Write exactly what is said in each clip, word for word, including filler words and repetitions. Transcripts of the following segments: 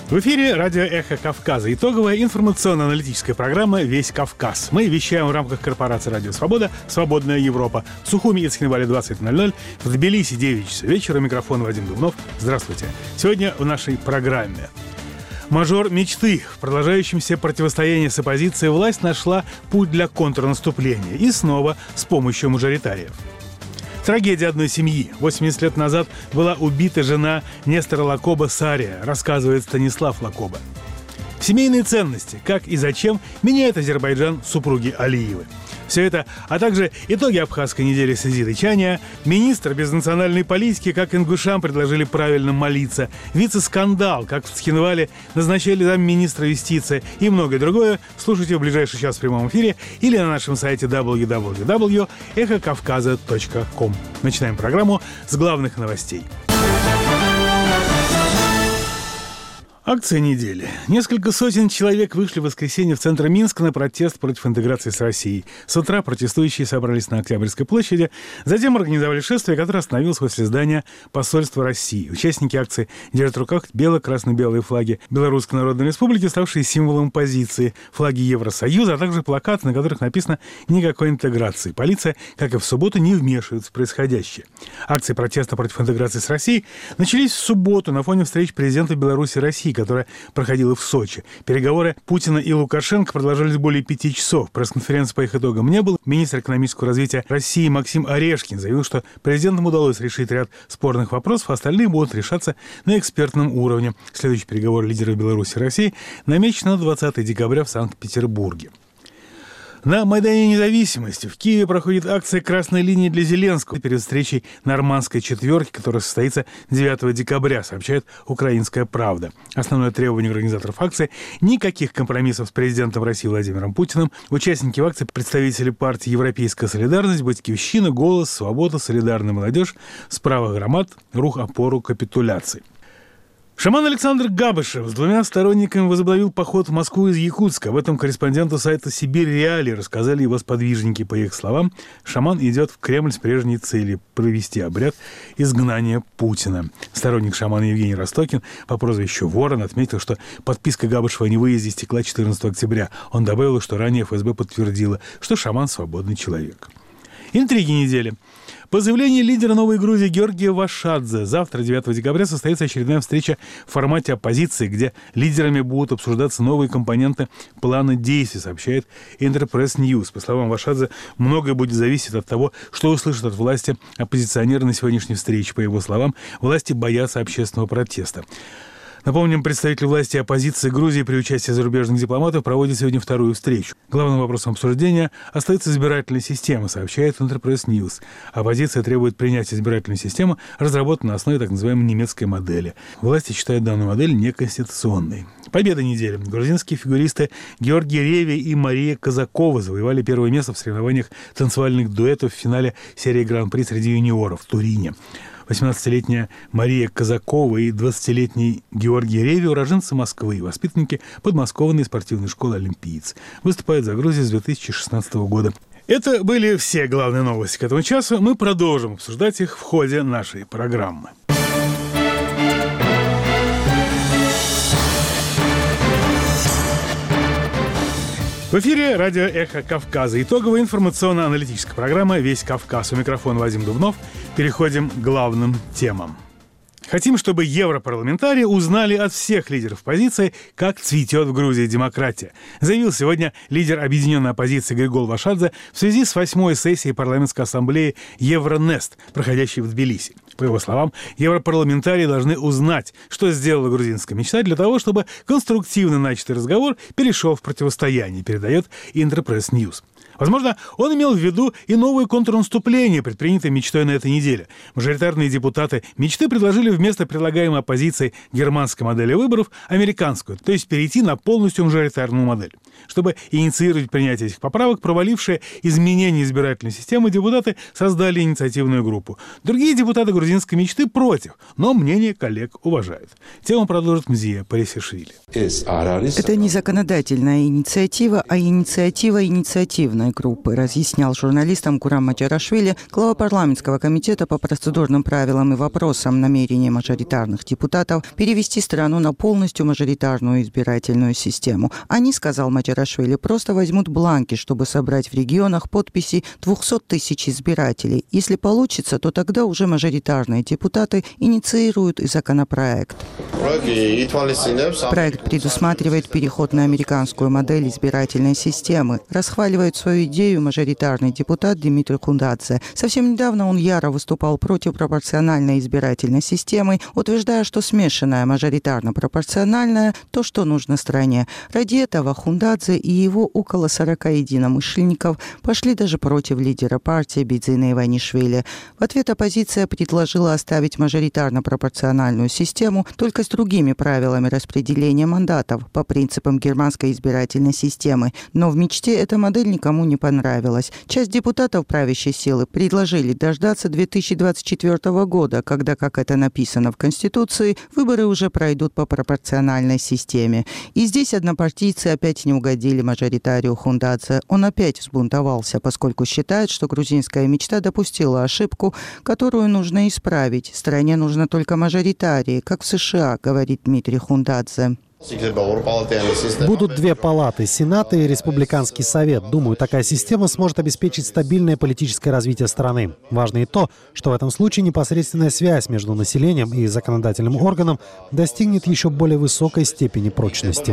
В эфире радио «Эхо Кавказа». Итоговая информационно-аналитическая программа «Весь Кавказ». Мы вещаем в рамках корпорации «Радио Свобода», «Свободная Европа». В Сухуми и Цхинвале двадцать ноль ноль, в Тбилиси девять часов вечера. Микрофон Вадим Дубнов. Здравствуйте. Сегодня в нашей программе. Мажор мечты. В продолжающемся противостоянии с оппозицией власть нашла путь для контрнаступления. И снова с помощью мажоритариев. Трагедия одной семьи. восемьдесят лет назад была убита жена Нестора Лакоба Сария, рассказывает Станислав Лакоба. Семейные ценности. Как и зачем меняет Азербайджан супруги Алиевы. Все это, а также итоги абхазской недели Сизиды Чания, министр без национальной политики, как ингушам предложили правильно молиться, вице-скандал, как в Цхинвале назначали замминистра юстиции и многое другое, слушайте в ближайший час в прямом эфире или на нашем сайте дабл ю дабл ю дабл ю точка эхо кавказа точка ком. Начинаем программу с главных новостей. Акция недели. Несколько сотен человек вышли в воскресенье в центр Минска на протест против интеграции с Россией. С утра протестующие собрались на Октябрьской площади, затем организовали шествие, которое остановилось возле здания посольства России. Участники акции держат в руках бело-красно-белые флаги Белорусской Народной Республики, ставшие символом позиции, флаги Евросоюза, а также плакаты, на которых написано «Никакой интеграции». Полиция, как и в субботу, не вмешивается в происходящее. Акции протеста против интеграции с Россией начались в субботу на фоне встреч президента Беларуси и России, которая проходила в Сочи. Переговоры Путина и Лукашенко продолжались более пяти часов. Пресс-конференции по их итогам не было. Министр экономического развития России Максим Орешкин заявил, что президентам удалось решить ряд спорных вопросов, а остальные будут решаться на экспертном уровне. Следующий переговор лидеров Беларуси и России намечен на двадцатое декабря в Санкт-Петербурге. На Майдане Независимости в Киеве проходит акция «Красной линии» для Зеленского перед встречей Нормандской четверки, которая состоится девятого декабря, сообщает «Украинская правда». Основное требование организаторов акции – никаких компромиссов с президентом России Владимиром Путиным. Участники в акции – представители партии «Европейская солидарность», «Батькивщина», «Голос», «Свобода», «Солидарная молодежь», «Справа громад», «Рух опору капитуляции». Шаман Александр Габышев с двумя сторонниками возобновил поход в Москву из Якутска. Об этом корреспонденту сайта «Сибирь Реалии» рассказали его сподвижники. По их словам, шаман идет в Кремль с прежней целью – провести обряд изгнания Путина. Сторонник шамана Евгений Ростокин по прозвищу Ворон отметил, что подписка Габышева о невыезде истекла четырнадцатого октября. Он добавил, что ранее эф эс бэ подтвердило, что шаман – свободный человек. Интриги недели. По заявлению лидера Новой Грузии Георгия Вашадзе, завтра, девятого декабря, состоится очередная встреча в формате оппозиции, где лидерами будут обсуждаться новые компоненты плана действий, сообщает Интерпресс Ньюс. По словам Вашадзе, многое будет зависеть от того, что услышат от власти оппозиционеры на сегодняшней встрече. По его словам, власти боятся общественного протеста. Напомним, представители власти и оппозиции Грузии при участии зарубежных дипломатов проводят сегодня вторую встречу. Главным вопросом обсуждения остается избирательная система, сообщает Интерпресс Ньюс. Оппозиция требует принятия избирательной системы, разработанной на основе так называемой немецкой модели. Власти считают данную модель неконституционной. Победа недели. Грузинские фигуристы Георгий Реви и Мария Казакова завоевали первое место в соревнованиях танцевальных дуэтов в финале серии Гран-при среди юниоров в Турине. восемнадцатилетняя Мария Казакова и двадцатилетний Георгий Реви – уроженцы Москвы, воспитанники подмосковной спортивной школы «Олимпиец». Выступают за Грузию с две тысячи шестнадцатого года. Это были все главные новости к этому часу. Мы продолжим обсуждать их в ходе нашей программы. В эфире радио «Эхо Кавказа». Итоговая информационно-аналитическая программа «Весь Кавказ». У микрофона Вадим Дубнов. Переходим к главным темам. Хотим, чтобы европарламентарии узнали от всех лидеров оппозиции, как цветет в Грузии демократия, заявил сегодня лидер объединенной оппозиции Григол Вашадзе в связи с восьмой сессией парламентской ассамблеи Евронест, проходящей в Тбилиси. По его словам, европарламентарии должны узнать, что сделала грузинская мечта для того, чтобы конструктивно начатый разговор перешел в противостояние, передает Интерпресс Ньюс. Возможно, он имел в виду и новое контрнаступление, предпринятое мечтой на этой неделе. Мажоритарные депутаты мечты предложили вместо предлагаемой оппозицией германской модели выборов американскую, то есть перейти на полностью мажоритарную модель. Чтобы инициировать принятие этих поправок, провалившие изменения избирательной системы, депутаты создали инициативную группу. Другие депутаты грузинской мечты против, но мнение коллег уважают. Тему продолжит Мзия Парисишвили. Это не законодательная инициатива, а инициатива инициативная. оппозиционной группы, разъяснял журналистам Гурам Маджарашвили, глава парламентского комитета по процедурным правилам и вопросам намерения мажоритарных депутатов перевести страну на полностью мажоритарную избирательную систему. Они, сказал Маджарашвили, просто возьмут бланки, чтобы собрать в регионах подписи двухсот тысяч избирателей. Если получится, то тогда уже мажоритарные депутаты инициируют и законопроект. Проект предусматривает переход на американскую модель избирательной системы. Расхваливает свою идею мажоритарный депутат Димитрий Хундадзе. Совсем недавно он яро выступал против пропорциональной избирательной системы, утверждая, что смешанная мажоритарно-пропорциональная – то, что нужно стране. Ради этого Хундадзе и его около сорока единомышленников пошли даже против лидера партии Бидзина Иванишвили. В ответ оппозиция предложила оставить мажоритарно-пропорциональную систему только с другими правилами распределения мандатов по принципам германской избирательной системы. Но в мечте эта модель никому не понравилась. Часть депутатов правящей силы предложили дождаться две тысячи двадцать четвёртого года, когда, как это написано в Конституции, выборы уже пройдут по пропорциональной системе. И здесь однопартийцы опять не угодили мажоритарию Хундадзе. Он опять взбунтовался, поскольку считает, что грузинская мечта допустила ошибку, которую нужно исправить. Стране нужно только мажоритарии, как в США, говорит Дмитрий Хундадзе. Будут две палаты – Сенат и Республиканский совет. Думаю, такая система сможет обеспечить стабильное политическое развитие страны. Важно и то, что в этом случае непосредственная связь между населением и законодательным органом достигнет еще более высокой степени прочности.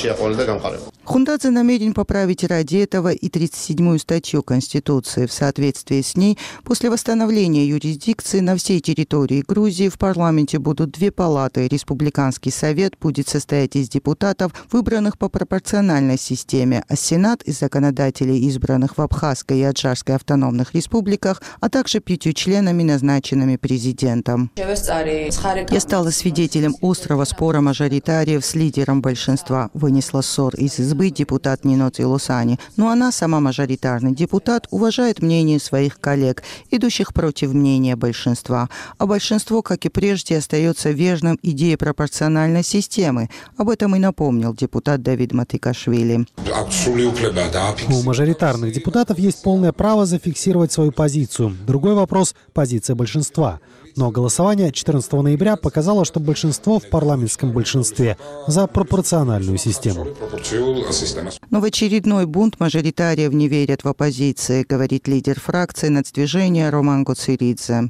Хундадзе намерен поправить ради этого и тридцать седьмую статью Конституции. В соответствии с ней, после восстановления юрисдикции на всей территории Грузии в парламенте будут две палаты. Республиканский совет будет состоять из депутатов, выбранных по пропорциональной системе, а Сенат из законодателей, избранных в Абхазской и Аджарской автономных республиках, а также пятью членами, назначенными президентом. Я стала свидетелем острого спора мажоритариев с лидером большинства. Вынесла ссор из избы депутат Ниноци Лусани. Но она, сама мажоритарный депутат, уважает мнение своих коллег, идущих против мнения большинства. А большинство, как и прежде, остается верным идее пропорциональной системы. Об этом и напомнил депутат Давид Матикашвили. У мажоритарных депутатов есть полное право зафиксировать свою позицию. Другой вопрос – позиция большинства. Но голосование четырнадцатого ноября показало, что большинство в парламентском большинстве за пропорциональную систему. Но в очередной бунт мажоритариев не верят в оппозиции, говорит лидер фракции нацдвижения Роман Гоциридзе.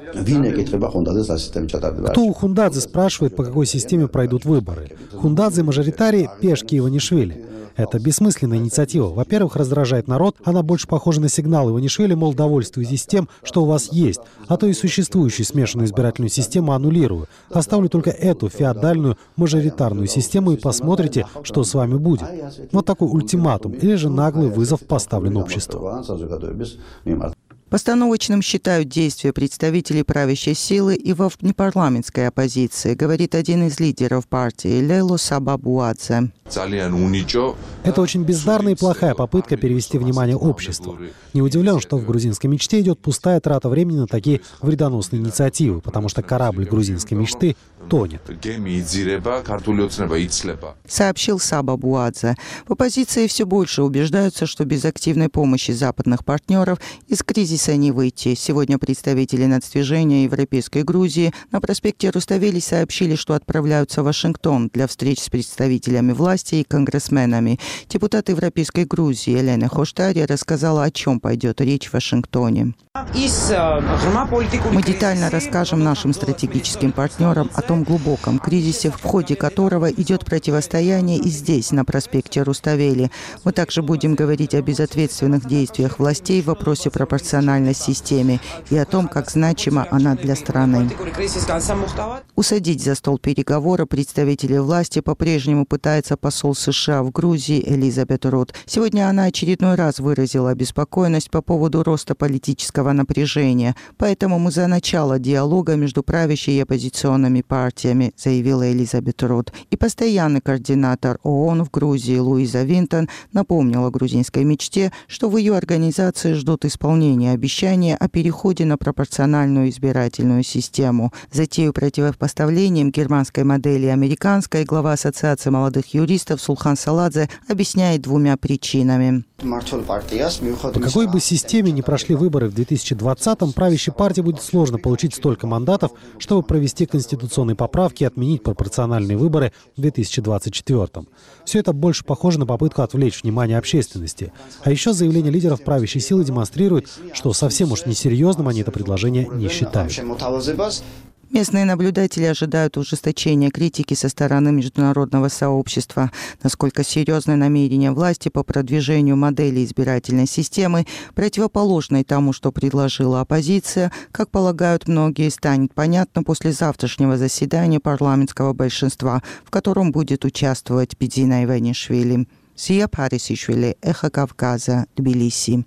Кто у Хундадзе спрашивает, по какой системе пройдут выборы? Хундадзе мажоритарий – пешки Иванишвили. Это бессмысленная инициатива. Во-первых, раздражает народ. Она больше похожа на сигнал Иванишвили, мол, довольствуйтесь тем, что у вас есть. А то и существующую смешанную избирательную систему аннулирую. Оставлю только эту феодальную мажоритарную систему и посмотрите, что с вами будет. Вот такой ультиматум или же наглый вызов поставлен обществу. Постановочным считают действия представителей правящей силы и во внепарламентской оппозиции, говорит один из лидеров партии Лейло Сабабуадзе. Это очень бездарная и плохая попытка перевести внимание общества. Не удивлен, что в грузинской мечте идет пустая трата времени на такие вредоносные инициативы, потому что корабль грузинской мечты тонет. Сообщил Сабабуадзе. В оппозиции все больше убеждаются, что без активной помощи западных партнеров из кризиса не выйти. Сегодня представители нацдвижения Европейской Грузии на проспекте Руставели сообщили, что отправляются в Вашингтон для встреч с представителями власти и конгрессменами. Депутат Европейской Грузии Елена Хоштари рассказала, о чем пойдет речь в Вашингтоне. Мы детально расскажем нашим стратегическим партнерам о том глубоком кризисе, в ходе которого идет противостояние и здесь, на проспекте Руставели. Мы также будем говорить о безответственных действиях властей в вопросе пропорциональной системе и о том, как значима она для страны. Усадить за стол переговоров представителей власти по-прежнему пытается посол США в Грузии Элизабет Рот. Сегодня она очередной раз выразила обеспокоенность по поводу роста политического напряжения. Поэтому мы за начало диалога между правящей и оппозиционными партиями, заявила Элизабет Рот. И постоянный координатор ООН в Грузии Луиза Винтон напомнила грузинской мечте, что в ее организации ждут исполнения обещания о переходе на пропорциональную избирательную систему. Затею противопоставлением германской модели и американской глава Ассоциации молодых юристов Сулхан Саладзе объясняет двумя причинами. По какой бы системе ни прошли выборы в две тысячи двадцатом, правящей партии будет сложно получить столько мандатов, чтобы провести конституционные поправки и отменить пропорциональные выборы в две тысячи двадцать четвёртом. Все это больше похоже на попытку отвлечь внимание общественности. А еще заявление лидеров правящей силы демонстрирует, что совсем уж несерьезным они это предложение не считают. Местные наблюдатели ожидают ужесточения критики со стороны международного сообщества. Насколько серьезны намерения власти по продвижению модели избирательной системы, противоположной тому, что предложила оппозиция, как полагают многие, станет понятно после завтрашнего заседания парламентского большинства, в котором будет участвовать Бидзина Иванишвили. Сия Парисишвили, Эхо Кавказа, Тбилиси.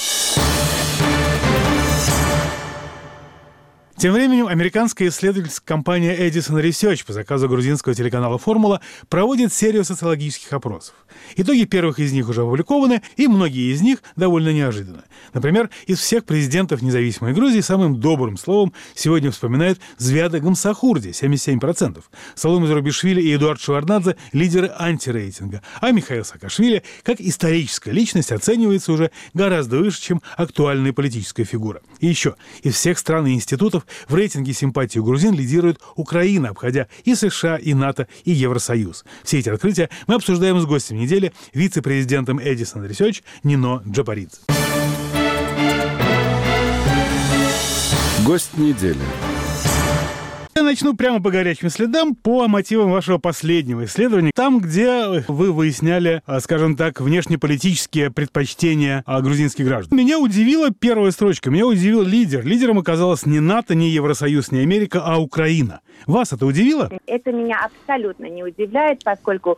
Тем временем американская исследовательская компания Edison Research по заказу грузинского телеканала «Формула» проводит серию социологических опросов. Итоги первых из них уже опубликованы, и многие из них довольно неожиданны. Например, из всех президентов независимой Грузии самым добрым словом сегодня вспоминают Звиада Гамсахурди – семьдесят семь процентов. Саломе Зурабишвили и Эдуард Шеварднадзе – лидеры антирейтинга. А Михаил Саакашвили, как историческая личность, оценивается уже гораздо выше, чем актуальная политическая фигура. И еще, из всех стран и институтов в рейтинге симпатии у грузин лидирует Украина, обходя и США, и НАТО, и Евросоюз. Все эти открытия мы обсуждаем с гостем недели, вице-президентом Edison Research Нино Джапаридзе. Гость недели. Я начну прямо по горячим следам, по мотивам вашего последнего исследования. Там, где вы выясняли, скажем так, внешнеполитические предпочтения грузинских граждан. Меня удивила первая строчка, меня удивил лидер. Лидером оказалась не НАТО, не Евросоюз, не Америка, а Украина. Вас это удивило? Это меня абсолютно не удивляет, поскольку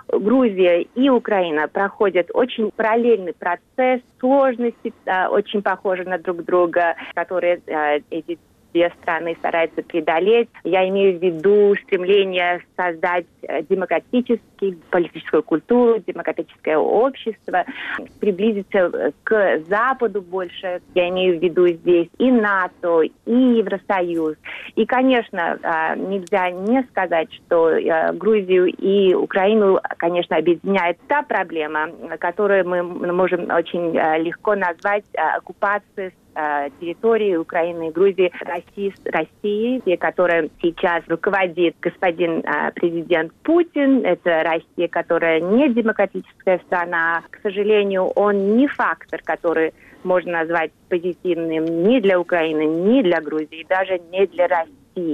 Грузия и Украина проходят очень параллельный процесс, сложности очень похожи на друг друга, которые эти две страны стараются преодолеть. Я имею в виду стремление создать демократическую политическую культуру, демократическое общество, приблизиться к Западу больше. Я имею в виду здесь и НАТО, и Евросоюз. И, конечно, нельзя не сказать, что Грузию и Украину, конечно, объединяет та проблема, которую мы можем очень легко назвать оккупацией территории Украины и Грузии России, России, которая сейчас руководит господин а, президент Путин. Это Россия, которая не демократическая страна. К сожалению, он не фактор, который можно назвать позитивным ни для Украины, ни для Грузии, даже не для России.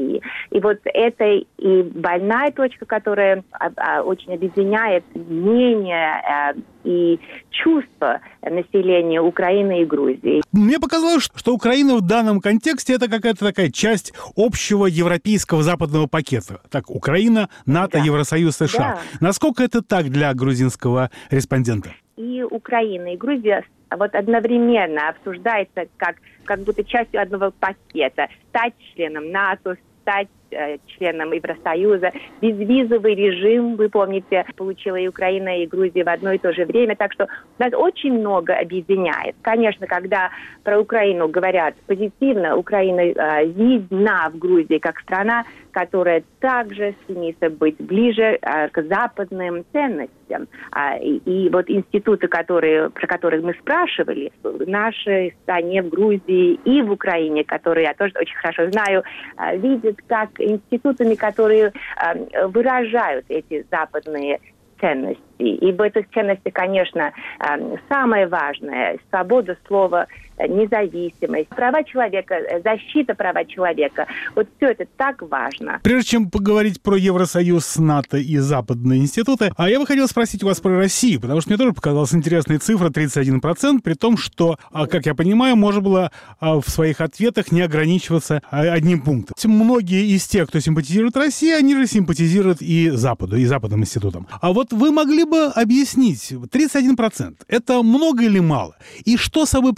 И вот это и больная точка, которая а, а, очень объединяет мнение а, и чувства населения Украины и Грузии. Мне показалось, что Украина в данном контексте это какая-то такая часть общего европейского западного пакета. Так, Украина, НАТО, да. Евросоюз, США. Да. Насколько это так для грузинского респондента? И Украина, и Грузия вот одновременно обсуждается как, как будто частью одного пакета. Стать членом НАТО, стать э, членом Евросоюза. Безвизовый режим, вы помните, получила и Украина, и Грузия в одно и то же время. Так что нас очень много объединяет. Конечно, когда про Украину говорят позитивно, Украина э, видна в Грузии как страна, которая также стремится быть ближе э, к западным ценностям. А, и, и вот институты, которые, про которые мы спрашивали, в нашей стране, в Грузии и в Украине, которые я тоже очень хорошо знаю, э, видят как институтами, которые э, выражают эти западные ценности. И в этих ценностях, конечно, э, самое важное – свобода слова, независимость, права человека, защита права человека. Вот все это так важно. Прежде чем поговорить про Евросоюз, НАТО и западные институты, а я бы хотел спросить у вас про Россию, потому что мне тоже показалась интересная цифра тридцать один процент, при том, что, как я понимаю, можно было в своих ответах не ограничиваться одним пунктом. Многие из тех, кто симпатизирует России, они же симпатизируют и Западу, и западным институтам. А вот вы могли бы объяснить, тридцать один процент, это много или мало? И что собой представляет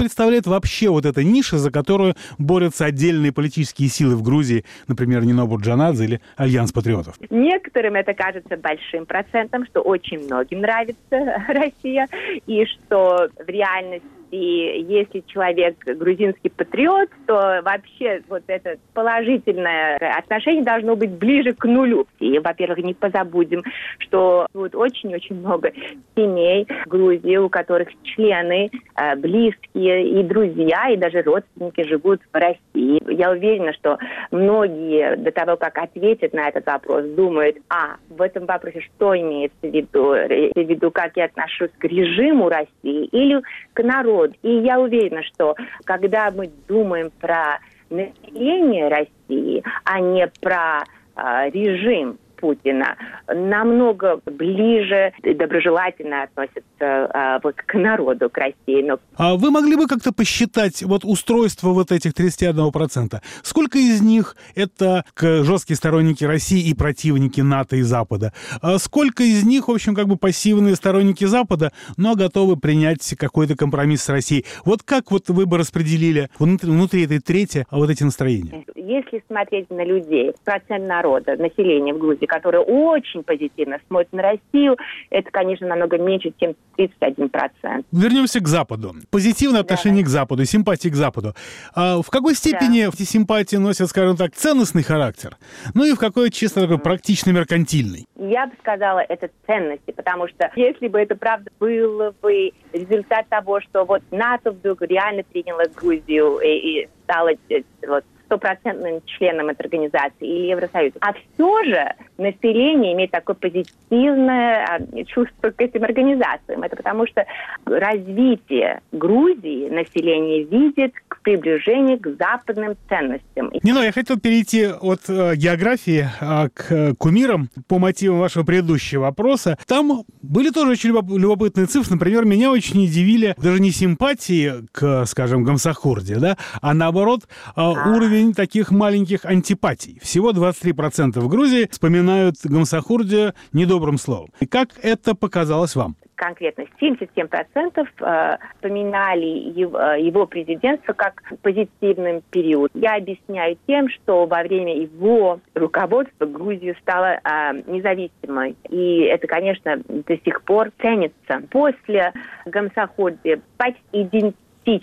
устраивает вообще вот эта ниша, за которую борются отдельные политические силы в Грузии, например, Нино Бурджанадзе или Альянс патриотов? Некоторым это кажется большим процентом, что очень многим нравится Россия, и что в реальности, если человек грузинский патриот, то вообще вот это положительное отношение должно быть ближе к нулю. И, во-первых, не позабудем, что будет очень-очень много семей в Грузии, у которых члены э, близкие и друзья, и даже родственники живут в России. Я уверена, что многие до того, как ответят на этот вопрос, думают, а, в этом вопросе что имеется в виду? Имеется в виду, как я отношусь к режиму России или к народу. И я уверена, что когда мы думаем про население России, а не про э, режим Путина, намного ближе и доброжелательно относятся а, вот к народу, к России. Но... А вы могли бы как-то посчитать вот устройство вот этих тридцати одного процента? Сколько из них это жесткие сторонники России и противники НАТО и Запада? А сколько из них, в общем, как бы пассивные сторонники Запада, но готовы принять какой-то компромисс с Россией? Вот как вот вы бы распределили внутри, внутри этой трети вот эти настроения? Если смотреть на людей, процент народа, населения в Грузии, которые очень позитивно смотрят на Россию, это, конечно, намного меньше, чем тридцать один процент. Вернемся к Западу. Позитивное отношение да. к Западу, симпатии к Западу. А в какой степени да. эти симпатии носят, скажем так, ценностный характер? Ну и в какой чисто такой практично-меркантильный? Я бы сказала, это ценности, потому что если бы это правда было бы результат того, что вот НАТО вдруг реально приняло Грузию и, и стало вот, стопроцентным членом этой организации или Евросоюза. А все же население имеет такое позитивное чувство к этим организациям. Это потому что развитие Грузии население видит к приближению к западным ценностям. Нино, я хотел перейти от э, географии э, к кумирам по мотивам вашего предыдущего вопроса. Там были тоже очень любопытные цифры. Например, меня очень удивили даже не симпатии к, скажем, Гамсахурде, да, а наоборот э, уровень таких маленьких антипатий. Всего двадцать три процента в Грузии вспоминают Гамсахурде недобрым словом. И как это показалось вам? Конкретно семьдесят семь процентов э, вспоминали его, его президентство как позитивный период. Я объясняю тем, что во время его руководства Грузия стала э, независимой. И это, конечно, до сих пор ценится. После Гамсахурде почти идентичны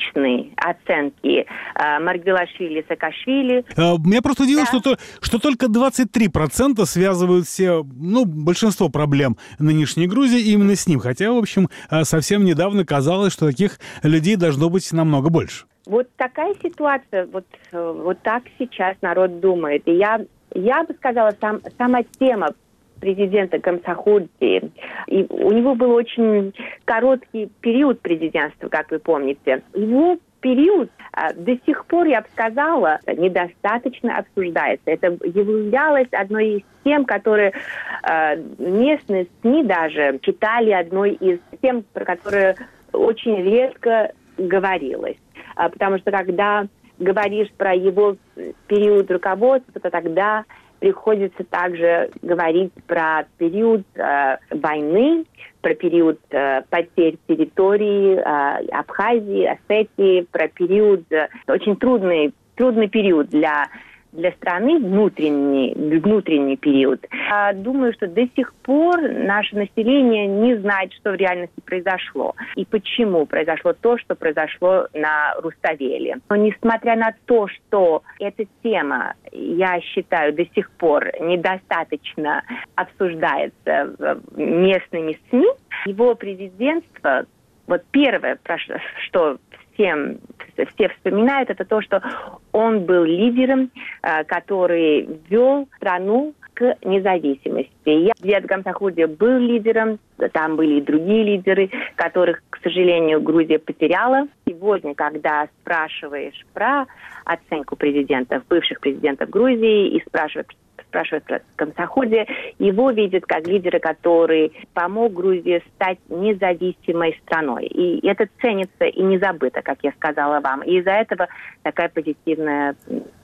оценки э, Маргвелашвили и Саакашвили. Меня просто удивило, да. что, что только двадцать три процента связывают все, ну, большинство проблем нынешней Грузии именно с ним. Хотя, в общем, совсем недавно казалось, что таких людей должно быть намного больше. Вот такая ситуация, вот, вот так сейчас народ думает. И я, я бы сказала, сам, сама тема президента Гамсахурди. И у него был очень короткий период президентства, как вы помните. Его период а, до сих пор, я бы сказала, недостаточно обсуждается. Это являлось одной из тем, которые а, местные СМИ даже читали одной из тем, про которые очень редко говорилось. А, потому что когда говоришь про его период руководства, то тогда приходится также говорить про период э, войны, про период э, потерь территории э, Абхазии, Осетии, про период, э, очень трудный, трудный период для, для страны, внутренний, внутренний период. Я думаю, что до сих пор наше население не знает, что в реальности произошло и почему произошло то, что произошло на Руставели. Но несмотря на то, что эта тема, я считаю, до сих пор недостаточно обсуждается местными СМИ, его президентство, вот первое, что всем, все вспоминают, это то, что он был лидером, который вел страну к независимости. Дед Гамсахурди был лидером, там были и другие лидеры, которых, к сожалению, Грузия потеряла. Сегодня, когда спрашиваешь про оценку президентов, бывших президентов Грузии, и спрашиваешь спрашивают про Гамсахурди, его видят как лидера, который помог Грузии стать независимой страной. И это ценится и не забыто, как я сказала вам. И из-за этого такая позитивная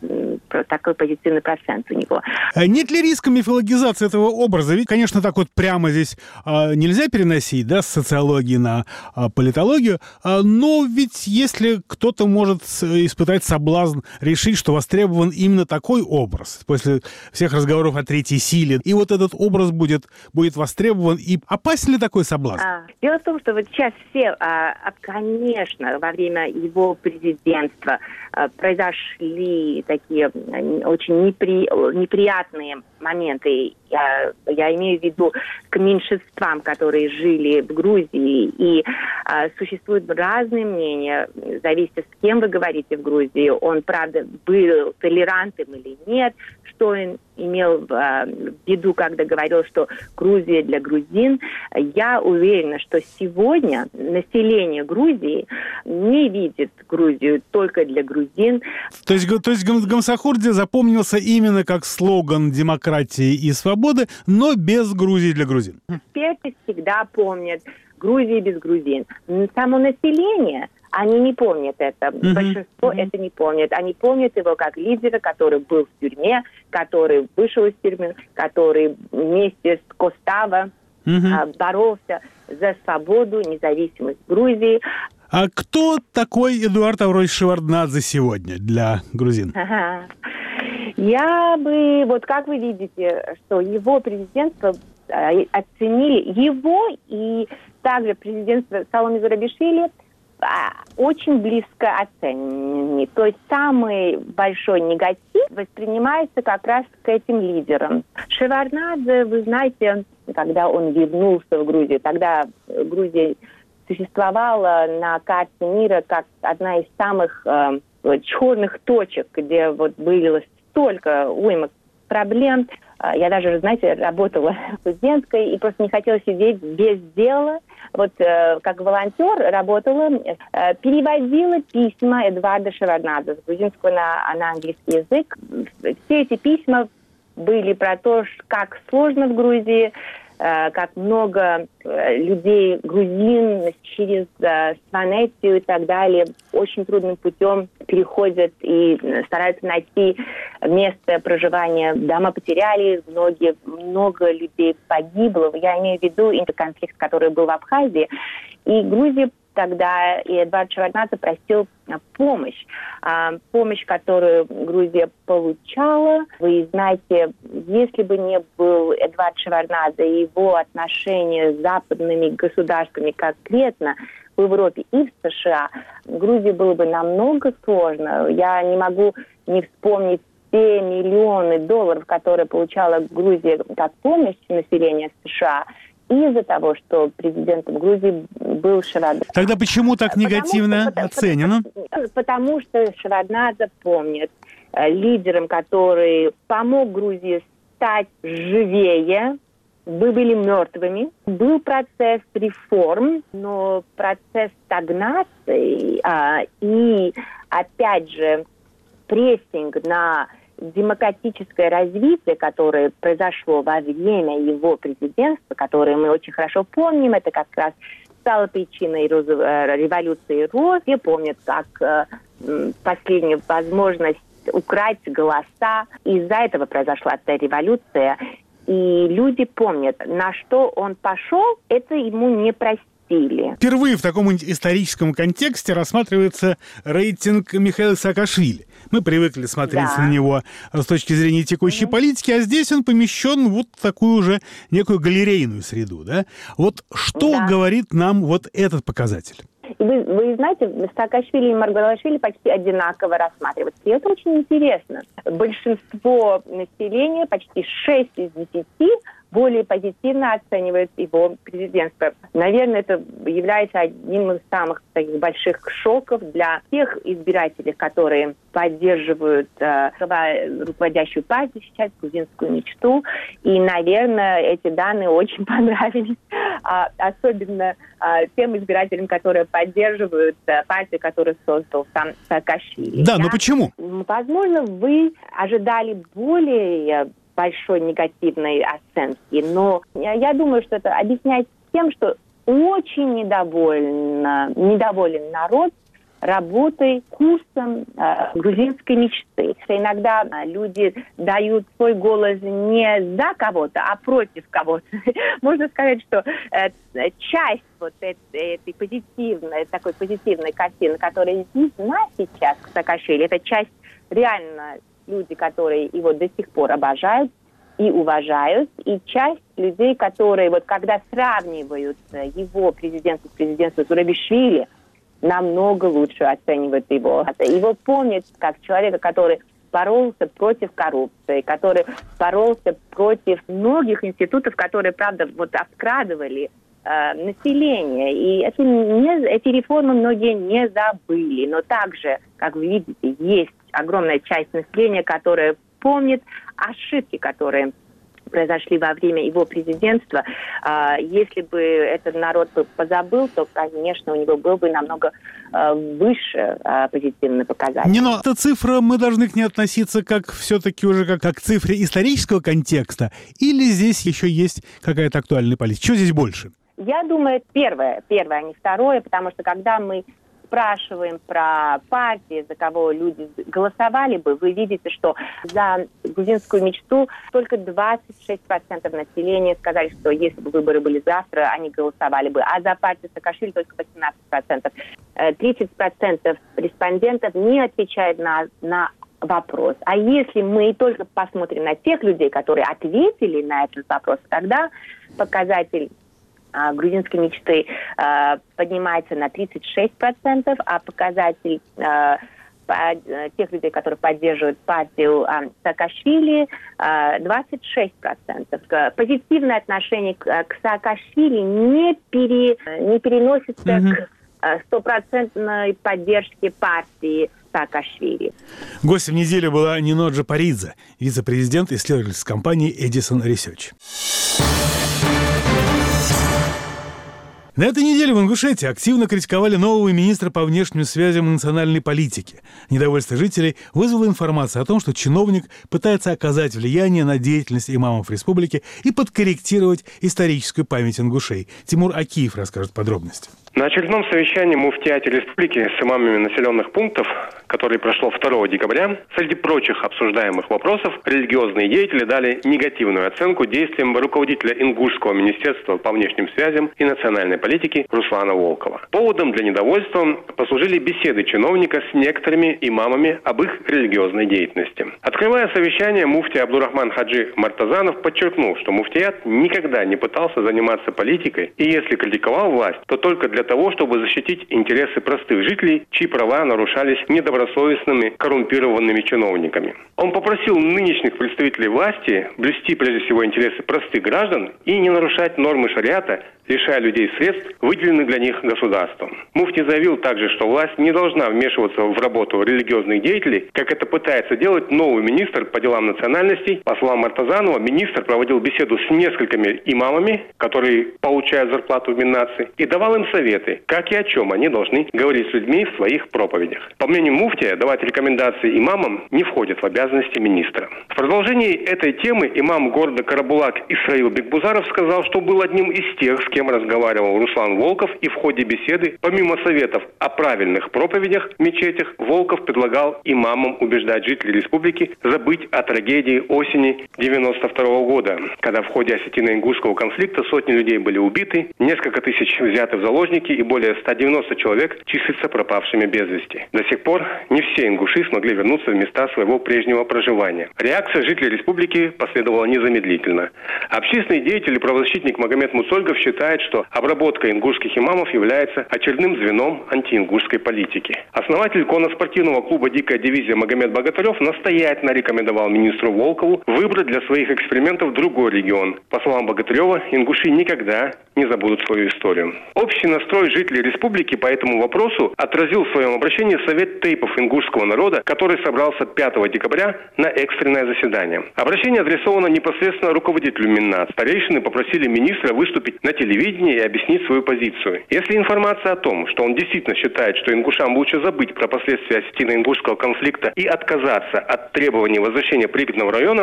такой позитивный процент у него. Нет ли риска мифологизации этого образа? Ведь, конечно, так вот прямо здесь а, нельзя переносить, да, с социологии на а, политологию, а, но ведь если кто-то может испытать соблазн решить, что востребован именно такой образ, после всех разговоров о третьей силе, и вот этот образ будет, будет востребован, и опасен ли такой соблазн? А, дело в том, что вот сейчас все, а, конечно, во время его президентства а, произошли такие очень непри... неприятные моменты. Я, я имею в виду к меньшинствам, которые жили в Грузии. И а, существуют разные мнения, зависит, с кем вы говорите в Грузии. Он, правда, был толерантным или нет, что он имел в, в виду, когда говорил, что Грузия для грузин. Я уверена, что сегодня население Грузии не видит Грузию только для грузин. То есть, то есть Гамсахурди запомнился именно как слоган демократии и свободы, но без Грузии для грузин. Эксперты всегда помнят Грузию без грузин. Само население, они не помнят это. Uh-huh. Большинство uh-huh. это не помнят. Они помнят его как лидера, который был в тюрьме, который вышел из тюрьмы, который вместе с Коставо uh-huh. боролся за свободу, независимость Грузии. А кто такой Эдуард Авроевич Шеварднадзе сегодня для грузин? Ага. Я бы, вот как вы видите, что его президентство э, оценили, его и также президентство Саломе Зурабишвили э, очень близко оценены. То есть самый большой негатив воспринимается как раз к этим лидерам. Шеварднадзе, вы знаете, когда он вернулся в Грузию, тогда Грузия существовала на карте мира как одна из самых э, черных точек, где вот было столько уйма проблем. Я даже, знаете, работала студенткой и просто не хотела сидеть без дела. Вот э, как волонтер работала, э, переводила письма Эдуарда Шеварднадзе с грузинского на, на английский язык. Все эти письма были про то, как сложно в Грузии, как много людей, грузин, через Сванетию и так далее, очень трудным путем переходят и стараются найти место проживания. Дома потеряли, многие, много людей погибло. Я имею в виду конфликт, который был в Абхазии. И Грузия тогда, и Эдуард Шеварднадзе просил помощь. А, помощь, которую Грузия получала. Вы знаете, если бы не был Эдуард Шеварднадзе и его отношения с западными государствами конкретно в Европе и в США, Грузии было бы намного сложно. Я не могу не вспомнить те миллионы долларов, которые получала Грузия как помощь населению США, из-за того, что президентом Грузии был Шеварднадзе. Тогда почему так негативно потому, оценено? Потому, потому что Шеварднадзе помнит э, лидером, который помог Грузии стать живее. Вы были мертвыми. Был процесс реформ, но процесс стагнации э, и, опять же, прессинг на демократическое развитие, которое произошло во время его президентства, которое мы очень хорошо помним, это как раз стало причиной революции роз. Все помнят, как э, последняя возможность украсть голоса. Из-за этого произошла эта революция. И люди помнят, на что он пошел, это ему не простили. Впервые в таком историческом контексте рассматривается рейтинг Михаила Саакашвили. Мы привыкли смотреть да. на него с точки зрения текущей mm-hmm. политики, а здесь он помещен вот в такую уже некую галерейную среду. Да? Вот что да. говорит нам вот этот показатель? Вы, вы знаете, Саакашвили и Маргвелашвили почти одинаково рассматриваются. И это очень интересно. Большинство населения, почти шесть из десяти, более позитивно оценивает его президентство. Наверное, это является одним из самых таких больших шоков для тех избирателей, которые поддерживают э, руководящую партию сейчас, грузинскую мечту. И, наверное, эти данные очень понравились. А, особенно а, тем избирателям, которые поддерживают а, партию, которую создал сам Саакашвили. Да, но почему? Возможно, вы ожидали более большой негативной оценки, но я, я думаю, что это объясняется тем, что очень недовольна, недоволен народ работой, курсом э, грузинской мечты. Иногда люди дают свой голос не за кого-то, а против кого-то. Можно сказать, что э, часть вот этой, этой позитивной, такой позитивной картины, которая видна сейчас к Саакашвили, это часть реально люди, которые его до сих пор обожают и уважают, и часть людей, которые, вот когда сравнивают его президентство с президентством Зурабишвили, намного лучше оценивают его. Его помнят как человека, который боролся против коррупции, который боролся против многих институтов, которые, правда, вот обкрадывали э, население. И это не, эти реформы многие не забыли. Но также, как вы видите, есть огромная часть населения, которая помнит ошибки, которые произошли во время его президентства. Если бы этот народ позабыл, то, конечно, у него был бы намного выше позитивный показатель. Не, но эта цифра, мы должны к ней относиться как все-таки уже как, как к цифре исторического контекста, или здесь еще есть какая-то актуальная политика? Что здесь больше? Я думаю, первое, первое, а не второе, потому что когда мы спрашиваем про партии, за кого люди голосовали бы, вы видите, что за грузинскую мечту только двадцать шесть процентов населения сказали, что если бы выборы были завтра, они голосовали бы, а за партию Саакашвили только восемнадцать процентов. тридцать процентов респондентов не отвечают на, на вопрос. А если мы только посмотрим на тех людей, которые ответили на этот вопрос, тогда показатель грузинской мечты э, поднимается на тридцать шесть процентов, а показатель э, по, тех людей, которые поддерживают партию э, Саакашвили, э, двадцать шесть процентов. Позитивное отношение к, к Саакашвили не, пере, не переносится mm-hmm. к стопроцентной поддержке партии Саакашвили. Гостем недели была Нино Джапаридзе, вице-президент исследовательской компании Edison Research. На этой неделе в Ингушетии активно критиковали нового министра по внешним связям и национальной политике. Недовольство жителей вызвала информация о том, что чиновник пытается оказать влияние на деятельность имамов республики и подкорректировать историческую память ингушей. Тимур Акиев расскажет подробности. На очередном совещании муфтиата республики с имамами населенных пунктов, которое прошло второго декабря, среди прочих обсуждаемых вопросов религиозные деятели дали негативную оценку действиям руководителя Ингушского министерства по внешним связям и национальной политике Руслана Волкова. Поводом для недовольства послужили беседы чиновника с некоторыми имамами об их религиозной деятельности. Открывая совещание, муфтий Абдурахман Хаджи Мартазанов подчеркнул, что муфтият никогда не пытался заниматься политикой, и если критиковал власть, то только для того, чтобы защитить интересы простых жителей, чьи права нарушались недобросовестными, коррумпированными чиновниками. Он попросил нынешних представителей власти блюсти прежде всего интересы простых граждан и не нарушать нормы шариата, лишая людей средств, выделенных для них государством. Муфти заявил также, что власть не должна вмешиваться в работу религиозных деятелей, как это пытается делать новый министр по делам национальностей. По словам Мартазанова, министр проводил беседу с несколькими имамами, которые получают зарплату в Миннации, и давал им советы, как и о чем они должны говорить с людьми в своих проповедях. По мнению муфтия, давать рекомендации имамам не входит в обязанности министра. В продолжении этой темы имам города Карабулак Исраил Бекбузаров сказал, что был одним из тех, с кем разговаривал Руслан Волков, и в ходе беседы, помимо советов о правильных проповедях в мечетях, Волков предлагал имамам убеждать жителей республики забыть о трагедии осени девяносто второго года, когда в ходе осетино-ингушского конфликта сотни людей были убиты, несколько тысяч взяты в заложники и более ста девяноста человек числятся пропавшими без вести. До сих пор не все ингуши смогли вернуться в места своего прежнего проживания. Реакция жителей республики последовала незамедлительно. Общественный деятель и правозащитник Магомед Муцольгов считает, что обработка ингушских имамов является очередным звеном антиингушской политики. Основатель конно-спортивного клуба «Дикая дивизия» Магомед Богатырев настоятельно рекомендовал министру Волкову выбрать для своих экспериментов другой регион. По словам Богатырева, ингуши никогда не забудут свою историю. Общий настрой жителей республики по этому вопросу отразил в своем обращении Совет тейпов ингушского народа, который собрался пятого декабря на экстренное заседание. Обращение адресовано непосредственно руководителю Миннат. Старейшины попросили министра выступить на телевидении и объяснить свою позицию. Если информация о том, что он действительно считает, что ингушам лучше забыть про последствия осетино-ингушского конфликта и отказаться от требований возвращения Припятного района, то в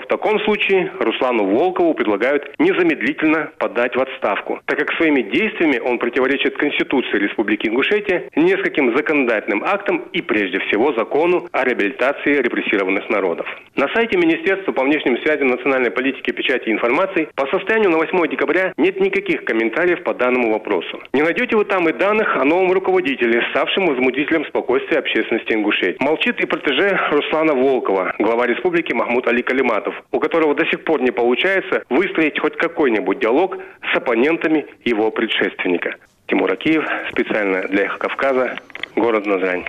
таком случае Руслану Волкову предлагают незамедлительно подать в отставку, так как своими действиями он противоречит Конституции Республики Ингушетия, нескольким законодательным актам и прежде всего закону о реабилитации репрессированных народов. На сайте Министерства по внешним связям, национальной политики, печати и информации по состоянию на восьмое декабря нет никаких комментариев по данному вопросу. Не найдете вы там и данных о новом руководителе, ставшем возмутителем спокойствия общественности Ингушетии. Молчит и протеже Руслана Волкова, глава республики Махмуд Али Калиматов, у которого до сих пор не получается выстроить хоть какой-нибудь диалог с оппонентами его предшественника. Тимур Акиев, специально для «Эхо Кавказа», город Назрань.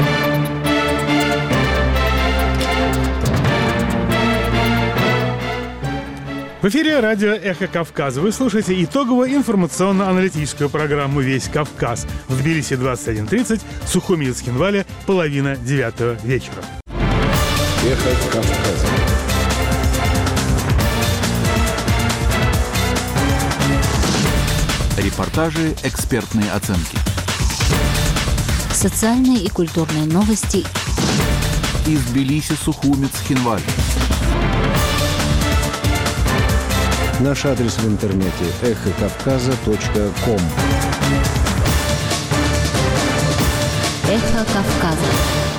В эфире радио «Эхо Кавказа». Вы слушаете итоговую информационно-аналитическую программу «Весь Кавказ». В Тбилиси двадцать один тридцать, Сухуми и Цхинвале половина девятого вечера. «Эхо Кавказа». Репортажи, экспертные оценки. Социальные и культурные новости. Из Тбилиси, Сухуми, Цхинвале. Наш адрес в интернете эхо кавказа точка ком. Эхо Кавказа.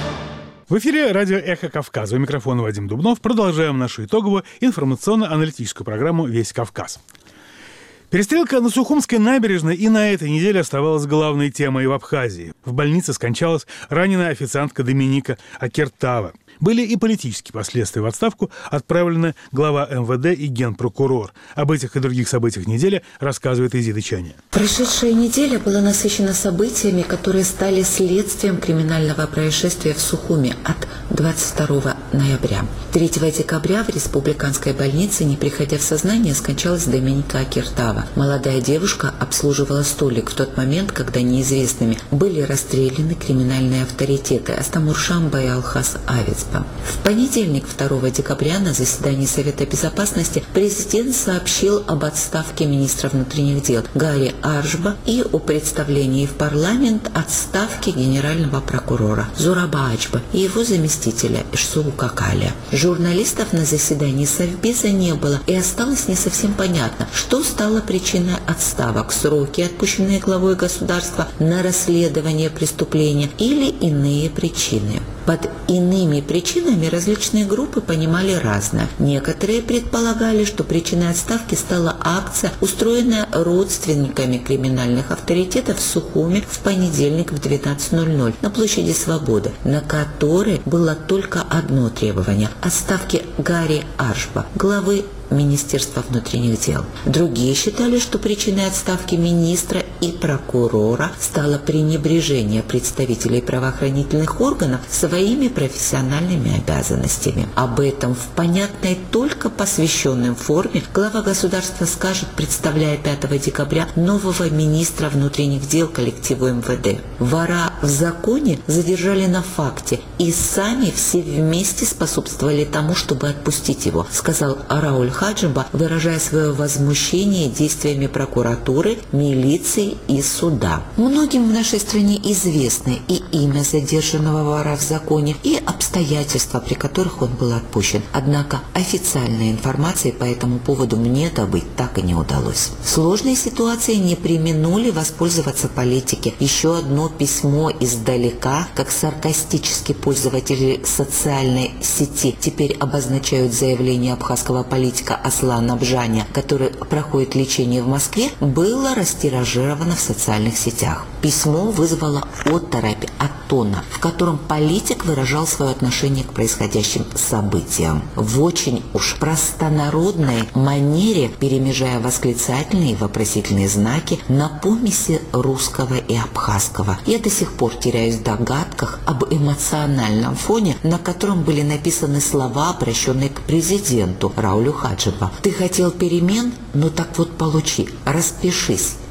В эфире радио «Эхо Кавказа». У микрофона Вадим Дубнов. Продолжаем нашу итоговую информационно-аналитическую программу «Весь Кавказ». Перестрелка на Сухумской набережной и на этой неделе оставалась главной темой в Абхазии. В больнице скончалась раненая официантка Доминика Акертава. Были и политические последствия. В отставку отправлены глава эм вэ дэ и генпрокурор. Об этих и других событиях недели рассказывает Изида Чаня. Прошедшая неделя была насыщена событиями, которые стали следствием криминального происшествия в Сухуми от двадцать второго ноября. третьего декабря в республиканской больнице, не приходя в сознание, скончалась Доминика Акертава. Молодая девушка обслуживала столик в тот момент, когда неизвестными были расстреляны криминальные авторитеты Астамур Шамба и Алхас Авицба. В понедельник, второго декабря, на заседании Совета Безопасности президент сообщил об отставке министра внутренних дел Гари Аржба и о представлении в парламент отставки генерального прокурора Зураба Ачба и его заместителя Ишсулу Какаля. Журналистов на заседании Совбеза не было, и осталось не совсем понятно, что стало причиной отставок: сроки, отпущенные главой государства на расследование преступления, или иные причины. Под иными причинами различные группы понимали разное. Некоторые предполагали, что причиной отставки стала акция, устроенная родственниками криминальных авторитетов в Сухуми в понедельник в двенадцать ноль ноль на площади Свободы, на которой было только одно требование – отставки Гари Аржба, главы Министерства внутренних дел. Другие считали, что причиной отставки министра и прокурора стало пренебрежение представителей правоохранительных органов своими профессиональными обязанностями. Об этом в понятной только посвященной форме глава государства скажет, представляя пятого декабря нового министра внутренних дел коллективу эм вэ дэ. Вора в законе задержали на факте и сами все вместе способствовали тому, чтобы отпустить его, сказал Рауль Хаджиба, выражая свое возмущение действиями прокуратуры, милиции и суда. Многим в нашей стране известны и имя задержанного вора в законе, и обстоятельства, при которых он был отпущен. Однако официальной информации по этому поводу мне добыть так и не удалось. В сложной ситуации не преминули воспользоваться политики. Еще одно письмо издалека, как саркастически пользователи социальной сети теперь обозначают заявление абхазского политика Аслана Бжаня, который проходит лечение в Москве, было растиражировано в социальных сетях. Письмо вызвало оторопь от тона, в котором политик выражал свое отношение к происходящим событиям. В очень уж простонародной манере, перемежая восклицательные и вопросительные знаки на помеси русского и абхазского. Я до сих пор теряюсь в догадках об эмоциональном фоне, на котором были написаны слова, обращенные к президенту Раулю Хаджиба. «Ты хотел перемен? Ну так вот получи, распишись.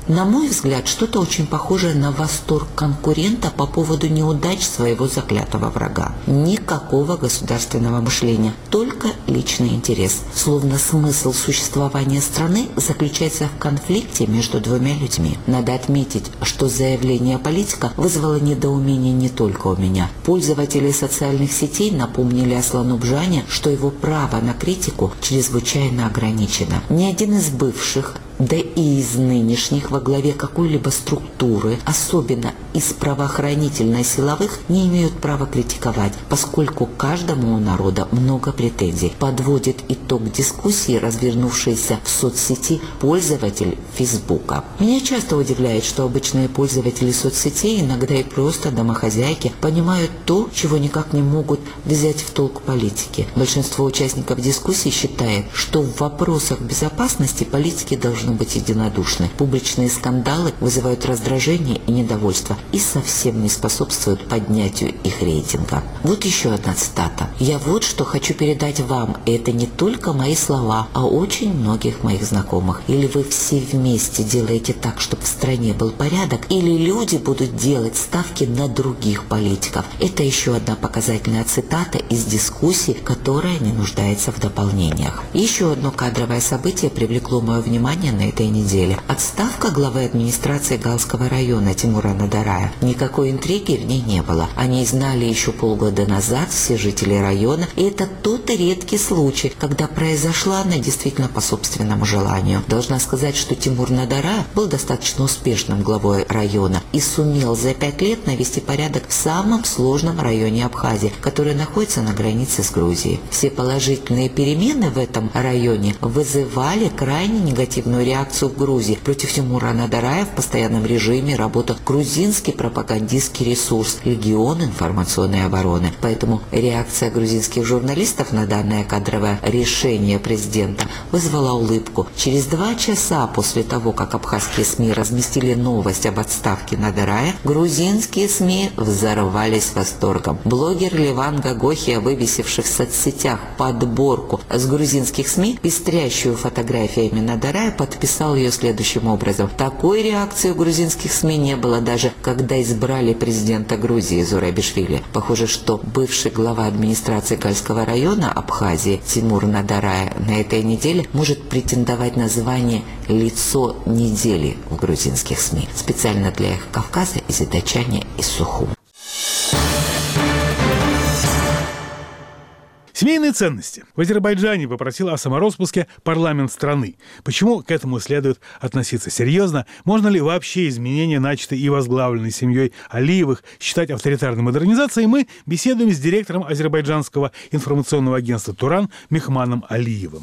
На мой взгляд, что-то очень похожее на восторг конкурента по поводу неудач своего заклятого врага. Никакого государственного мышления, только личный интерес. Словно смысл существования страны заключается в конфликте между двумя людьми. Надо отметить, что заявление политика вызвало недоумение не только у меня. Пользователи социальных сетей напомнили Аслану Бжане, что его право на критику чрезвычайно ограничено. Ни один из бывших, да и из нынешних во главе какой-либо структуры, особенно из правоохранительно-силовых, не имеют права критиковать, поскольку каждому у народа много претензий. Подводит итог дискуссии, развернувшейся в соцсети пользователь Фейсбука. Меня часто удивляет, что обычные пользователи соцсетей, иногда и просто домохозяйки, понимают то, чего никак не могут взять в толк политики. Большинство участников дискуссии считает, что в вопросах безопасности политики должны быть единодушны. Публичные скандалы вызывают раздражение и недовольство и совсем не способствуют поднятию их рейтинга. Вот еще одна цитата. «Я вот что хочу передать вам, и это не только мои слова, а очень многих моих знакомых. Или вы все вместе делаете так, чтобы в стране был порядок, или люди будут делать ставки на других политиков». Это еще одна показательная цитата из дискуссии, которая не нуждается в дополнениях. Еще одно кадровое событие привлекло мое внимание на этой неделе. Отставка главы администрации Галского района Тимура Надарая. Никакой интриги в ней не было. О ней знали еще полгода назад все жители района, и это тот редкий случай, когда произошла она действительно по собственному желанию. Должна сказать, что Тимур Надарая был достаточно успешным главой района и сумел за пять лет навести порядок в самом сложном районе Абхазии, который находится на границе с Грузией. Все положительные перемены в этом районе вызывали крайне негативную реакцию в Грузии. Против Тимура Надарая в постоянном режиме работал грузинский пропагандистский ресурс «Легион информационной обороны». Поэтому реакция грузинских журналистов на данное кадровое решение президента вызвала улыбку. Через два часа после того, как абхазские СМИ разместили новость об отставке Надарая, грузинские СМИ взорвались восторгом. Блогер Леван Гагохия, вывесивший в соцсетях подборку с грузинских СМИ, пестрящую фотографиями Надарая, подписал ее следующим образом. Такой реакции у грузинских СМИ не было даже, когда избрали президента Грузии Зурабишвили. Похоже, что бывший глава администрации Гальского района Абхазии Тимур Надарая на этой неделе может претендовать на звание «Лицо недели» в грузинских СМИ. Специально для Эхо Кавказа из Идачани и Сухум. Семейные ценности. В Азербайджане попросил о самороспуске парламент страны. Почему к этому следует относиться серьезно? Можно ли вообще изменения, начатые и возглавленные семьей Алиевых, считать авторитарной модернизацией? Мы беседуем с директором азербайджанского информационного агентства «Туран» Мехманом Алиевым.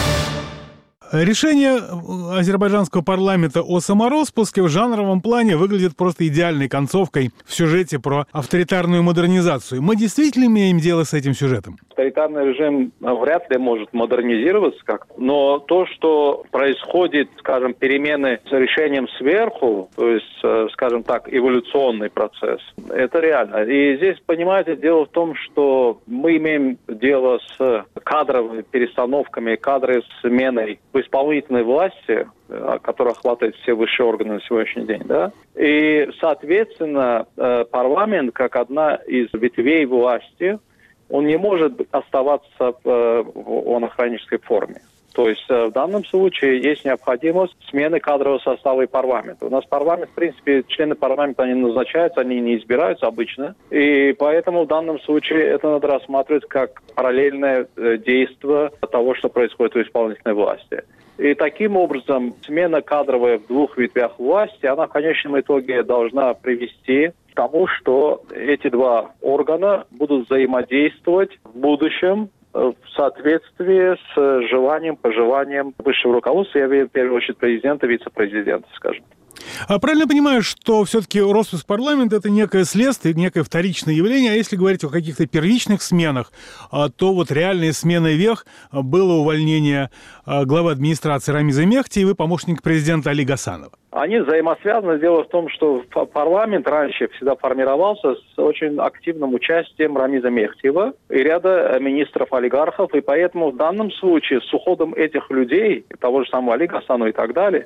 Решение азербайджанского парламента о самороспуске в жанровом плане выглядит просто идеальной концовкой в сюжете про авторитарную модернизацию. Мы действительно имеем дело с этим сюжетом? Авторитарный режим вряд ли может модернизироваться как-то, но то, что происходит, скажем, перемены с решением сверху, то есть, скажем так, эволюционный процесс, это реально. И здесь, понимаете, дело в том, что мы имеем дело с кадровыми перестановками, кадровой сменой в исполнительной власти, которая охватывает все высшие органы на сегодняшний день, да, и, соответственно, парламент, как одна из ветвей власти, он не может оставаться в анахронической форме. То есть в данном случае есть необходимость смены кадрового состава и парламента. У нас парламент, в принципе, члены парламента, они назначаются, они не избираются обычно. И поэтому в данном случае это надо рассматривать как параллельное действие того, что происходит в исполнительной власти. И таким образом смена кадровая в двух ветвях власти, она в конечном итоге должна привести к тому, что эти два органа будут взаимодействовать в будущем в соответствии с желанием, пожеланием высшего руководства, я имею в первую очередь президента, вице-президента, скажем. А правильно понимаю, что все-таки распуск парламента – это некое следствие, некое вторичное явление, а если говорить о каких-то первичных сменах, то вот реальной сменой вех было увольнение главы администрации Рамиза Мехти и вы помощник президента Али Гасанова. Они взаимосвязаны. Дело в том, что парламент раньше всегда формировался с очень активным участием Рамиза Мехтиева и ряда министров-олигархов, и поэтому в данном случае с уходом этих людей, того же самого Али Гасанова и так далее,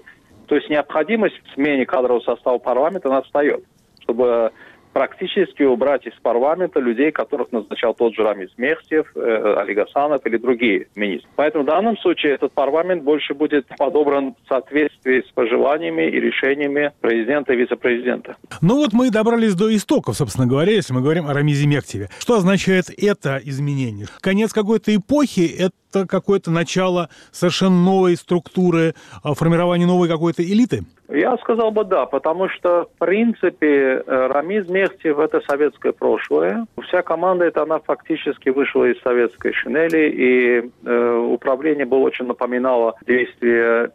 То есть необходимость в смене кадрового состава парламента настает, чтобы практически убрать из парламента людей, которых назначал тот же Рамиз Мехтиев, э, Али Гасанов или другие министры. Поэтому в данном случае этот парламент больше будет подобран в соответствии с пожеланиями и решениями президента и вице-президента. Ну вот мы и добрались до истоков, собственно говоря, если мы говорим о Рамизе Мехтиеве. Что означает это изменение? Конец какой-то эпохи, это какое-то начало совершенно новой структуры, формирования новой какой-то элиты? Я сказал бы да, потому что, в принципе, Рамиз Мехтиев – это советское прошлое. Вся команда, это она фактически вышла из советской шинели, и э, управление было очень напоминало действия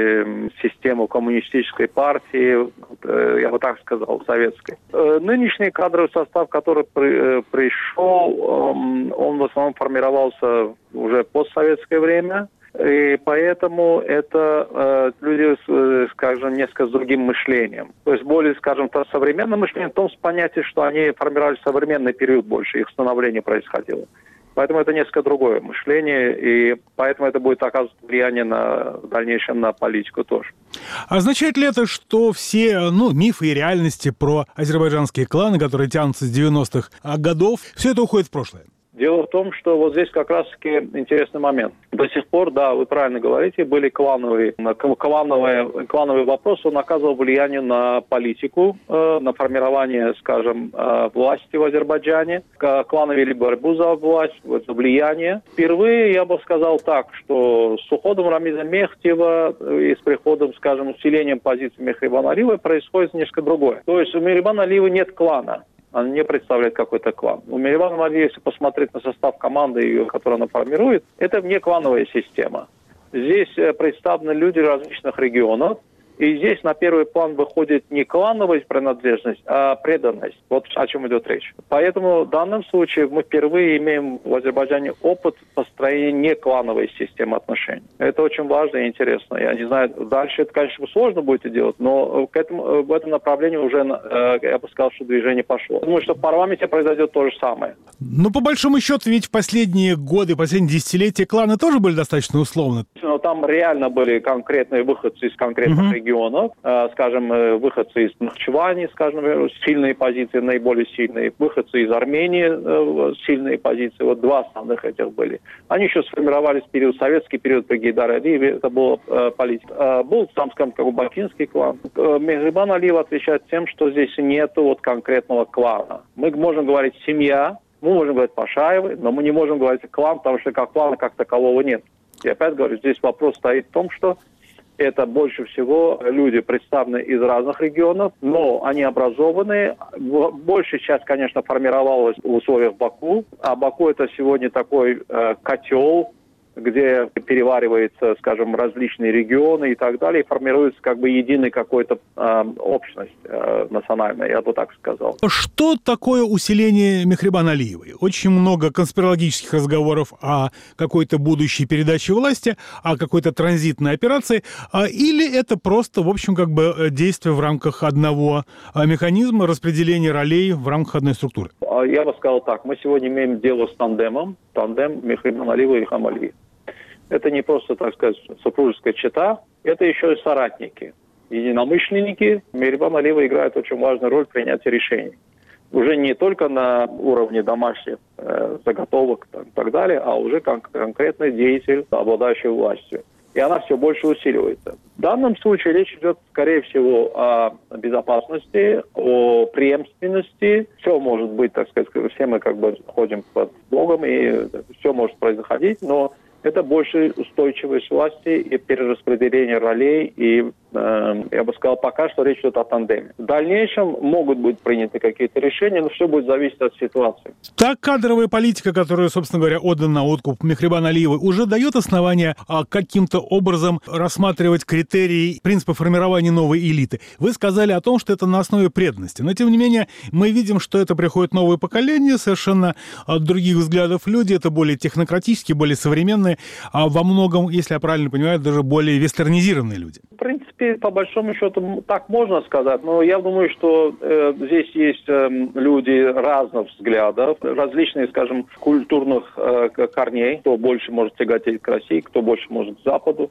и систему коммунистической партии, э, я бы так сказал, советской. Э, нынешний кадровый состав, который при, э, пришел, э, он в основном формировался уже в постсоветское время. И поэтому это э, люди, с, скажем, несколько с другим мышлением. То есть более, скажем, то современное мышление в том понятии, что они формировали современный период больше, их становление происходило. Поэтому это несколько другое мышление, и поэтому это будет оказывать влияние на, в дальнейшем на политику тоже. Означает ли это, что все ну, мифы и реальности про азербайджанские кланы, которые тянутся с девяностых годов, все это уходит в прошлое? Дело в том, что вот здесь как раз-таки интересный момент. До сих пор, да, вы правильно говорите, были клановые, клановые, клановые вопросы, он оказывал влияние на политику, э, на формирование, скажем, э, власти в Азербайджане. Кланы вели борьбу за власть, за влияние. Впервые я бы сказал так, что с уходом Рамиза Мехтиева и с приходом, скажем, усилением позиции Мехрибана Алиева происходит несколько другое. То есть у Мехрибана Алиева нет клана. Она не представляет какой-то клан. У Мехрибана Алиева, если посмотреть на состав команды, которую она формирует, это вне клановая система. Здесь представлены люди различных регионов, и здесь на первый план выходит не клановая принадлежность, а преданность. Вот о чем идет речь. Поэтому в данном случае мы впервые имеем в Азербайджане опыт построения не клановой системы отношений. Это очень важно и интересно. Я не знаю, дальше это, конечно, сложно будет делать, но к этому, в этом направлении уже, я бы сказал, что движение пошло. Думаю, что в парламенте произойдет то же самое. Ну, по большому счету, ведь в последние годы, последние десятилетия кланы тоже были достаточно условны. Но там реально были конкретные выходцы из конкретных uh-huh. регионов, э, скажем, выходцы из Нахчевани, скажем, сильные позиции, наиболее сильные, выходцы из Армении, э, сильные позиции, вот два основных этих были. Они еще сформировались в период, советский период при Гейдаре Алиеве, это была э, политика. Э, был, там, скажем, как бакинский клан. Э, Мехрибан Алиев отвечает тем, что здесь нету вот конкретного клана. Мы можем говорить «семья», мы можем говорить «Пашаевы», но мы не можем говорить «клан», потому что как клана как такового нет. И опять говорю, здесь вопрос стоит в том, что это больше всего люди представлены из разных регионов, но они образованные. Большая часть, конечно, формировалась в условиях Баку, а Баку это сегодня такой э, котел, где перевариваются, скажем, различные регионы и так далее, и формируется как бы единая какая-то э, общность э, национальная, я бы так сказал. Что такое усиление Мехрибана Алиевой? Очень много конспирологических разговоров о какой-то будущей передаче власти, о какой-то транзитной операции, или это просто, в общем, как бы действие в рамках одного механизма распределения ролей в рамках одной структуры? Я бы сказал так, мы сегодня имеем дело с тандемом, тандем Мехрибан Алиева и Ильхам Алиев. Это не просто, так сказать, супружеская чета, это еще и соратники, единомышленники. Мехрибан Алиева играет очень важную роль в принятии решений. Уже не только на уровне домашних э, заготовок и так, так далее, а уже кон- конкретный деятель, обладающий властью. И она все больше усиливается. В данном случае речь идет, скорее всего, о безопасности, о преемственности. Все может быть, так сказать, все мы как бы ходим под Богом, и все может происходить, но это больше устойчивость власти и перераспределение ролей. И, э, я бы сказал, пока что речь идет о тандеме. В дальнейшем могут быть приняты какие-то решения, но все будет зависеть от ситуации. Та кадровая политика, которая, собственно говоря, отдана на откуп Мехрибана Алиевой, уже дает основания а, каким-то образом рассматривать критерии принципа формирования новой элиты. Вы сказали о том, что это на основе преданности. Но, тем не менее, мы видим, что это приходит новое поколение, совершенно от других взглядов люди. Это более технократические, более современные, а во многом, если я правильно понимаю, даже более вестернизированные люди. В принципе, по большому счету, так можно сказать. Но я думаю, что э, здесь есть э, люди разных взглядов, различные, скажем, культурных э, корней. Кто больше может тяготеть к России, кто больше может к Западу.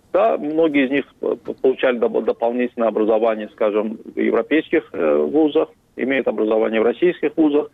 Да, многие из них получали дополнительное образование, скажем, в европейских вузах, имеют образование в российских вузах.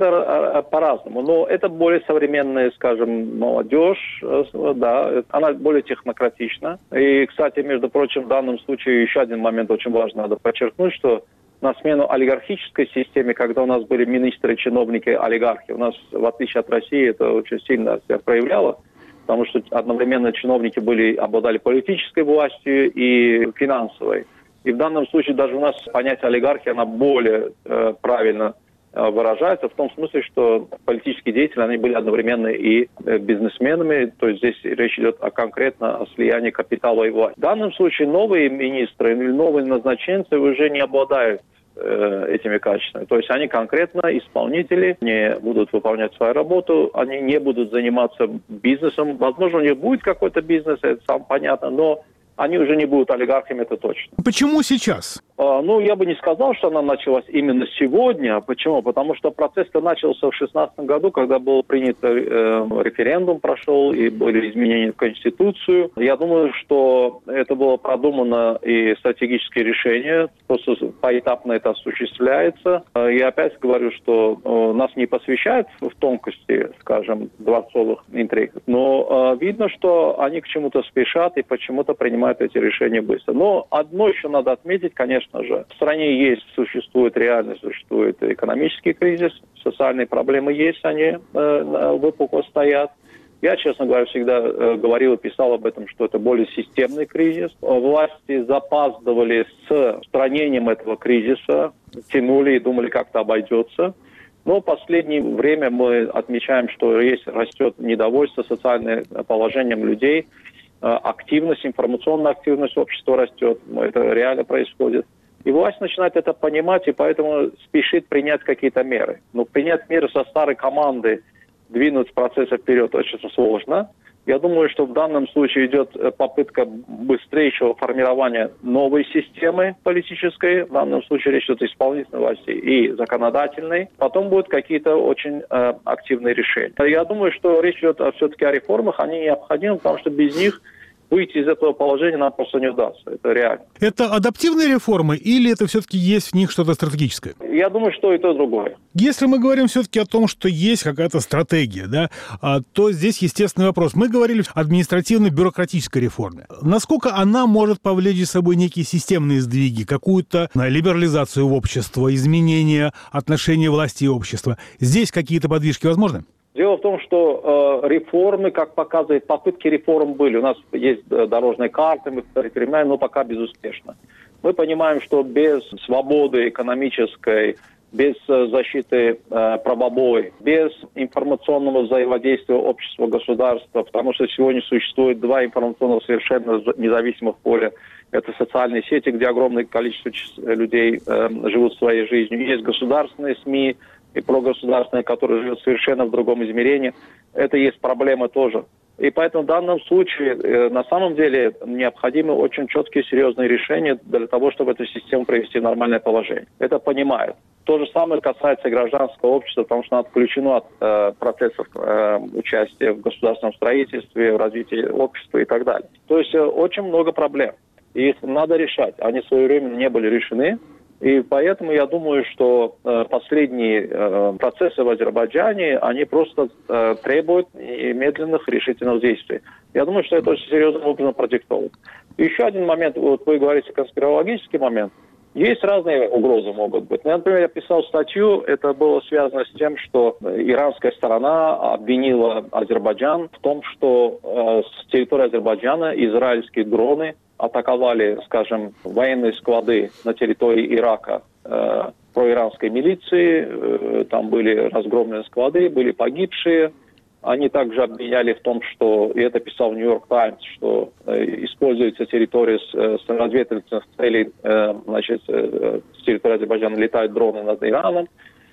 Это по-разному. Но это более современная, скажем, молодежь, да, она более технократична. И, кстати, между прочим, в данном случае еще один момент очень важный надо подчеркнуть, что на смену олигархической системе, когда у нас были министры, чиновники, олигархи, у нас, в отличие от России, это очень сильно себя проявляло, потому что одновременно чиновники были, обладали политической властью и финансовой. И в данном случае даже у нас понятие олигархии, она более э, правильно э, выражается, в том смысле, что политические деятели, они были одновременно и э, бизнесменами, то есть здесь речь идет о конкретно о слиянии капитала и власти. В данном случае новые министры или новые назначенцы уже не обладают э, этими качествами. То есть они конкретно исполнители, не будут выполнять свою работу, они не будут заниматься бизнесом. Возможно, у них будет какой-то бизнес, это сам понятно, но они уже не будут олигархами, это точно. Почему сейчас? А, ну, я бы не сказал, что она началась именно сегодня. Почему? Потому что процесс-то начался в шестнадцатом году, когда был принят э, референдум, прошел, и были изменения в Конституцию. Я думаю, что это было продумано и стратегические решения, просто поэтапно это осуществляется. И опять говорю, что э, нас не посвящают в тонкости, скажем, дворцовых интриг, но э, видно, что они к чему-то спешат и почему-то принимают эти решения быстро. Но одно еще надо отметить, конечно же, в стране есть, существует реально, существует экономический кризис, социальные проблемы есть, они э, выпукло стоят. Я, честно говоря, всегда э, говорил и писал об этом, что это более системный кризис. Власти запаздывали с устранением этого кризиса, тянули и думали, как-то обойдется. Но в последнее время мы отмечаем, что есть, растет недовольство социальным положением людей, активность, информационная активность общества растет, это реально происходит. И власть начинает это понимать, и поэтому спешит принять какие-то меры. Но принять меры со старой команды, двинуть процесс вперед очень сложно. Я думаю, что в данном случае идет попытка быстрейшего формирования новой системы политической. В данном случае речь идет о исполнительной власти и законодательной. Потом будут какие-то очень э, активные решения. Я думаю, что речь идет все-таки о реформах. Они необходимы, потому что без них выйти из этого положения нам просто не удастся. Это реально. Это адаптивные реформы или это все-таки есть в них что-то стратегическое? Я думаю, что и то, и другое. Если мы говорим все-таки о том, что есть какая-то стратегия, да, то здесь естественный вопрос. Мы говорили о административно-бюрократической реформе. Насколько она может повлечь за собой некие системные сдвиги, какую-то либерализацию общества, изменение отношений власти и общества? Здесь какие-то подвижки возможны? Дело в том, что э, реформы, как показывает, попытки реформ были. У нас есть дорожные карты, мы принимаем, но пока безуспешно. Мы понимаем, что без свободы экономической, без э, защиты э, правовой, без информационного взаимодействия общества, государства, потому что сегодня существует два информационных совершенно независимых поля. Это социальные сети, где огромное количество людей э, живут своей жизнью. Есть государственные СМИ, и прогосударственные, которые живут совершенно в другом измерении, это есть проблема тоже. И поэтому в данном случае э, на самом деле необходимы очень четкие, серьезные решения для того, чтобы эту систему привести в нормальное положение. Это понимают. То же самое касается гражданского общества, потому что оно отключено от э, процессов э, участия в государственном строительстве, в развитии общества и так далее. То есть э, очень много проблем. И их надо решать. Они в свое время не были решены. И поэтому я думаю, что э, последние э, процессы в Азербайджане, они просто э, требуют медленных решительных действий. Я думаю, что это очень серьезным образом продиктовано. Еще один момент, вот вы говорите конспирологический момент. Есть разные угрозы могут быть. Например, я писал статью, это было связано с тем, что иранская сторона обвинила Азербайджан в том, что э, с территории Азербайджана израильские дроны атаковали, скажем, военные склады на территории Ирака э, проиранской милиции. Э, там были разгромлены склады, были погибшие. Они также обвиняли в том, что, и это писал Нью-Йорк Таймс, что э, используется территория с, с разведывательных целей, э, значит, э, с территории Азербайджана летают дроны над Ираном.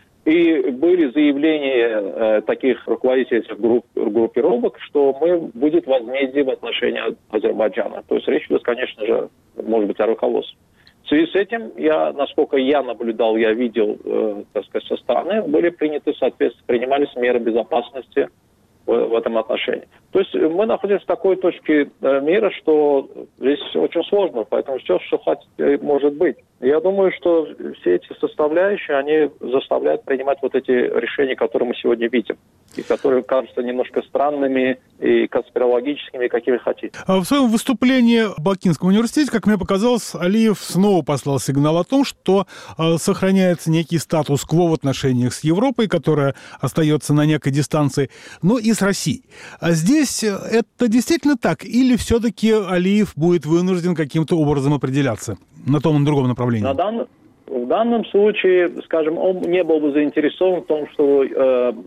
И были заявления э, таких руководителей этих групп, группировок, что мы, будет возмездие в отношении Азербайджана. То есть речь идет, конечно же, может быть, о руководстве. В связи с этим, я, насколько я наблюдал, я видел, э, так сказать, со стороны, были приняты, соответственно, принимались меры безопасности в, в этом отношении. То есть мы находимся в такой точке мира, что здесь очень сложно, поэтому все, что хотите, может быть. Я думаю, что все эти составляющие, они заставляют принимать вот эти решения, которые мы сегодня видим, и которые кажутся немножко странными и конспирологическими, какими хотите. В своем выступлении в Бакинском университете, как мне показалось, Алиев снова послал сигнал о том, что э, сохраняется некий статус-кво в отношениях с Европой, которая остается на некой дистанции, но и с Россией. А здесь это действительно так? Или все-таки Алиев будет вынужден каким-то образом определяться на том и другом направлении? На дан... В данном случае, скажем, он не был бы заинтересован в том, что э,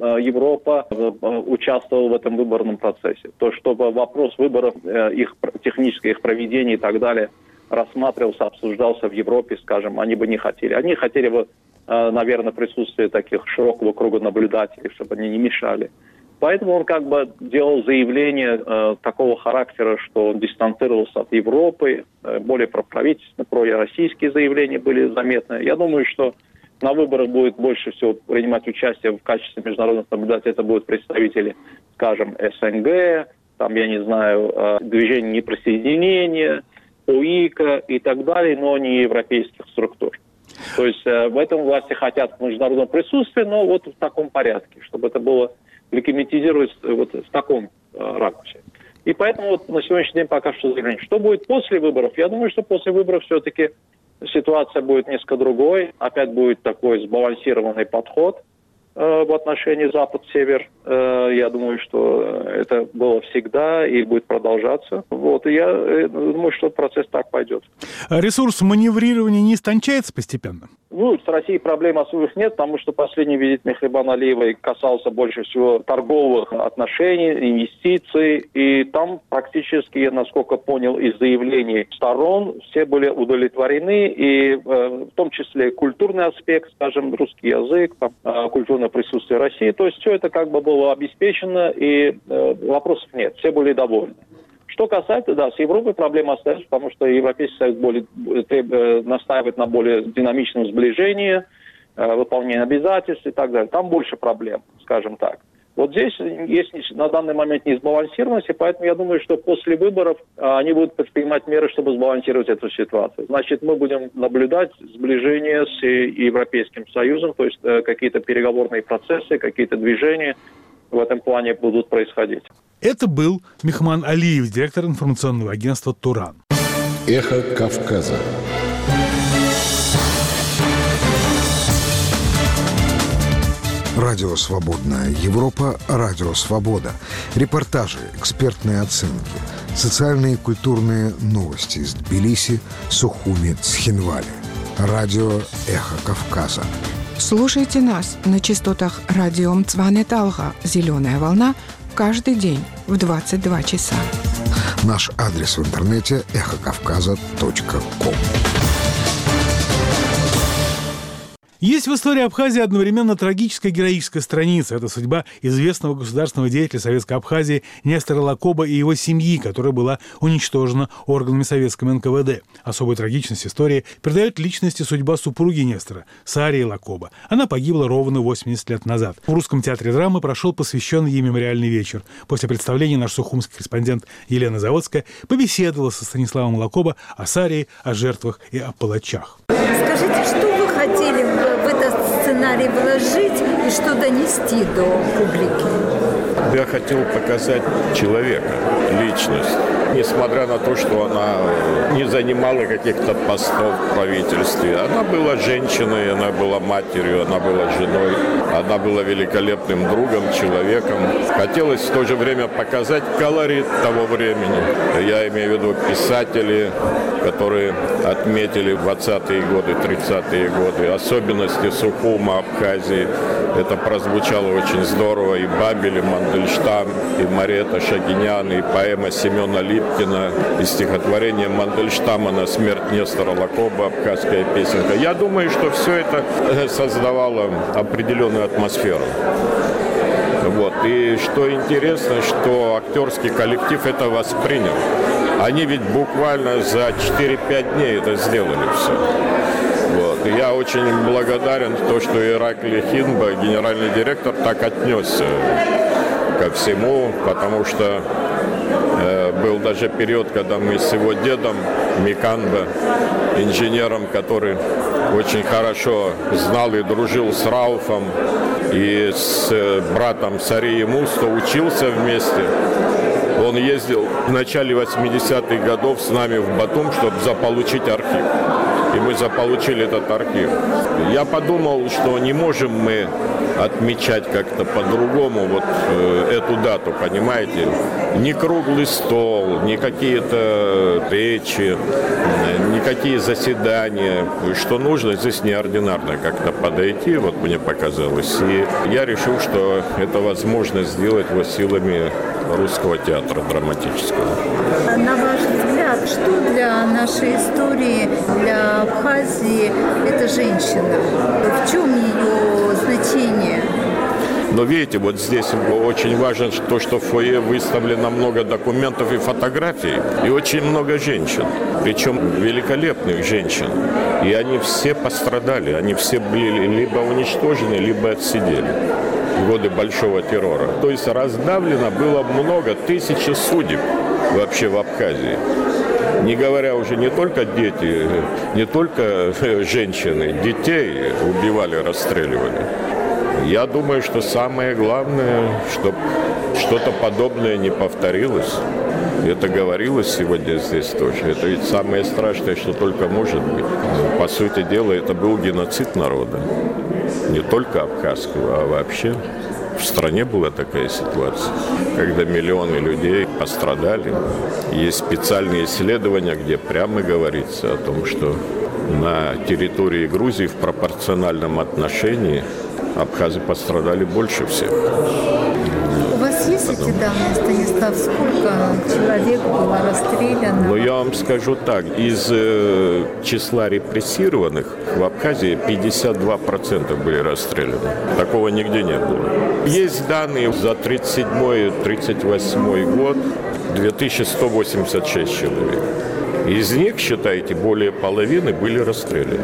Европа э, участвовала в этом выборном процессе. То, чтобы вопрос выборов, э, их техническое их проведение и так далее рассматривался, обсуждался в Европе, скажем, они бы не хотели. Они хотели бы, э, наверное, присутствие таких широкого круга наблюдателей, чтобы они не мешали. Поэтому он как бы делал заявление э, такого характера, что он дистанцировался от Европы, э, более проправительственные, пророссийские заявления были заметны. Я думаю, что на выборах будет больше всего принимать участие в качестве международных наблюдателей. Это будут представители, скажем, СНГ, там, я не знаю, э, движения неприсоединения, ОИКа и так далее, но не европейских структур. То есть э, в этом власти хотят международного присутствия, но вот в таком порядке, чтобы это было легитимизировать вот в таком э, ракурсе. И поэтому вот на сегодняшний день пока что заявление. Что будет после выборов? Я думаю, что после выборов все-таки ситуация будет несколько другой. Опять будет такой сбалансированный подход э, в отношении Запад-Север. Э, я думаю, что это было всегда и будет продолжаться. Вот. И я э, думаю, что процесс так пойдет. Ресурс маневрирования не истончается постепенно? Ну, с Россией проблем особых нет, потому что последний визит Мехрибана Алиевой касался больше всего торговых отношений, инвестиций. И там практически, насколько понял из заявлений сторон, все были удовлетворены. И э, в том числе культурный аспект, скажем, русский язык, там, э, культурное присутствие России. То есть все это как бы было обеспечено, и э, вопросов нет. Все были довольны. Что касается, да, с Европой проблема остается, потому что Европейский Союз более, треб, настаивает на более динамичном сближении, э, выполнении обязательств и так далее. Там больше проблем, скажем так. Вот здесь есть на данный момент несбалансированность, и поэтому я думаю, что после выборов э, они будут предпринимать меры, чтобы сбалансировать эту ситуацию. Значит, мы будем наблюдать сближение с Европейским Союзом, то есть э, какие-то переговорные процессы, какие-то движения в этом плане будут происходить. Это был Мехман Алиев, директор информационного агентства «Туран». Эхо Кавказа. Радио «Свободная Европа», Радио «Свобода». Репортажи, экспертные оценки, социальные и культурные новости из Тбилиси, Сухуми, Цхинвали. Радио «Эхо Кавказа». Слушайте нас на частотах радио Мцване Талга «Зеленая волна» каждый день в двадцать два часа. Наш адрес в интернете эхо кавказа точка ком. Есть в истории Абхазии одновременно трагическая и героическая страница. Это судьба известного государственного деятеля Советской Абхазии Нестора Лакоба и его семьи, которая была уничтожена органами советского эн ка вэ дэ. Особую трагичность истории придает личности судьба супруги Нестора, Сарии Лакоба. Она погибла ровно восемьдесят лет назад. В Русском театре драмы прошел посвященный ей мемориальный вечер. После представления наш сухумский корреспондент Елена Заводская побеседовала со Станиславом Лакоба о Сарии, о жертвах и о палачах. Скажите, что вы хотели в этот сценарий вложить и что донести до публики? Я хотел показать человека, личность. Несмотря на то, что она не занимала каких-то постов в правительстве. Она была женщиной, она была матерью, она была женой. Она была великолепным другом, человеком. Хотелось в то же время показать колорит того времени. Я имею в виду писатели, которые отметили двадцатые годы, тридцатые годы, особенности Сухума, Абхазии. Это прозвучало очень здорово. И Бабель, и Мандельштам, и Марета Шагинян, и поэма Семена Липкина, и стихотворение Мандельштама «На смерть Нестора Лакоба», абхазская песенка. Я думаю, что все это создавало определенную атмосферу. Вот. И что интересно, что актерский коллектив это воспринял. Они ведь буквально за четыре-пять дней это сделали все. Вот. И я очень благодарен, то, что Ираклий Хинба, генеральный директор, так отнесся ко всему, потому что э, был даже период, когда мы с его дедом Миканбе, инженером, который очень хорошо знал и дружил с Рауфом, и с э, братом Сарии Мусто, учился вместе. Он ездил в начале восьмидесятых годов с нами в Батум, чтобы заполучить архив. И мы заполучили этот архив. Я подумал, что не можем мы отмечать как-то по-другому вот э, эту дату, понимаете? Ни круглый стол, ни какие-то речи, никакие заседания. Что нужно здесь неординарно как-то подойти, вот мне показалось. И я решил, что это возможно сделать вот силами Русского театра драматического. На ваш взгляд, что для нашей истории, для Абхазии это женщина? В чем ее значение? Но видите, вот здесь очень важно то, что в фойе выставлено много документов и фотографий, и очень много женщин, причем великолепных женщин. И они все пострадали, они все были либо уничтожены, либо отсидели в годы Большого террора. То есть раздавлено было много, тысячи судеб вообще в Абхазии. Не говоря уже не только дети, не только женщины, детей убивали, расстреливали. Я думаю, что самое главное, чтобы что-то подобное не повторилось. Это говорилось сегодня здесь тоже. Это ведь самое страшное, что только может быть. По сути дела, это был геноцид народа. Не только абхазского, а вообще. В стране была такая ситуация, когда миллионы людей пострадали. Есть специальные исследования, где прямо говорится о том, что на территории Грузии в пропорциональном отношении абхазы пострадали больше всех. У вас есть Потом... эти данные, Станислав? Сколько человек было расстреляно? Ну, я вам скажу так. Из э, числа репрессированных в Абхазии пятьдесят два процента были расстреляны. Такого нигде не было. Есть данные за тридцать седьмой — тридцать восьмой год две тысячи сто восемьдесят шесть человек. Из них, считайте, более половины были расстреляны.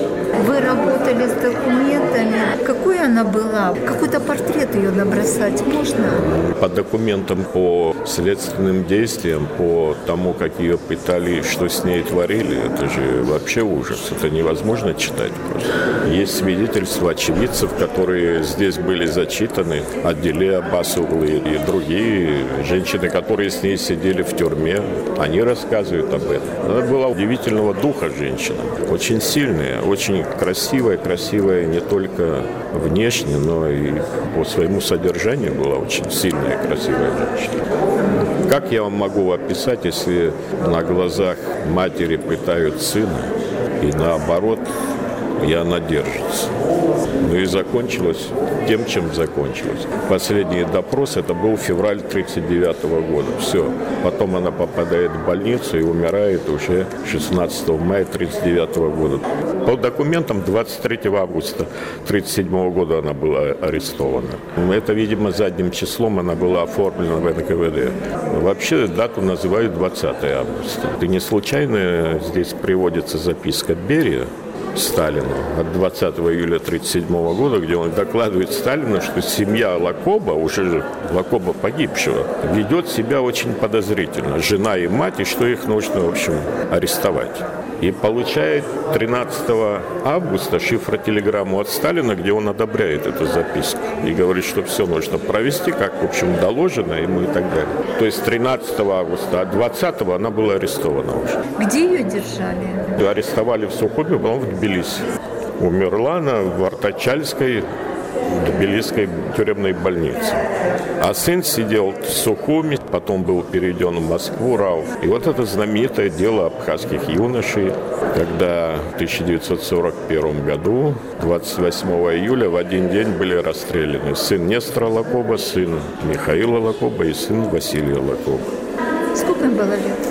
Вы работали с документами. Какой она была? Какой-то портрет ее набросать можно? По документам, по следственным действиям, по тому, как ее пытали, что с ней творили, это же вообще ужас. Это невозможно читать просто. Есть свидетельства очевидцев, которые здесь были зачитаны. Адиле Аббасоглы и другие женщины, которые с ней сидели в тюрьме. Они рассказывают об этом. Она была удивительного духа женщина. Очень сильная, очень красивая, красивая не только внешне, но и по своему содержанию была очень сильная, красивая женщина. Как я вам могу описать, если на глазах матери пытают сына, и наоборот, и она держится. Ну и закончилось тем, чем закончилось. Последний допрос, это был февраль тридцать девятого года. Все. Потом она попадает в больницу и умирает уже шестнадцатого мая тридцать девятого года. По документам двадцать третьего августа тридцать седьмого года она была арестована. Это, видимо, задним числом она была оформлена в эн ка вэ дэ. Вообще дату называют двадцатого августа. И не случайно здесь приводится записка Берия Сталину от двадцатого июля тридцать седьмого года, где он докладывает Сталину, что семья Лакоба, уже Лакоба погибшего, ведет себя очень подозрительно. Жена и мать, и что их нужно, в общем, арестовать. И получает тринадцатого августа шифротелеграмму от Сталина, где он одобряет эту записку. И говорит, что все нужно провести, как, в общем, доложено ему и так далее. То есть тринадцатого августа, а двадцатого она была арестована уже. Где ее держали? Ее арестовали в Сухуми, потом в Тбилиси. Умерла она в Артачальской, Тбилисской тюремной больнице. А сын сидел в Сухуми, потом был переведен в Москву, Рауф. И вот это знаменитое дело абхазских юношей, когда в тысяча девятьсот сорок первом году, двадцать восьмого июля, в один день были расстреляны сын Нестора Лакоба, сын Михаила Лакоба и сын Василия Лакоба. Сколько им было лет?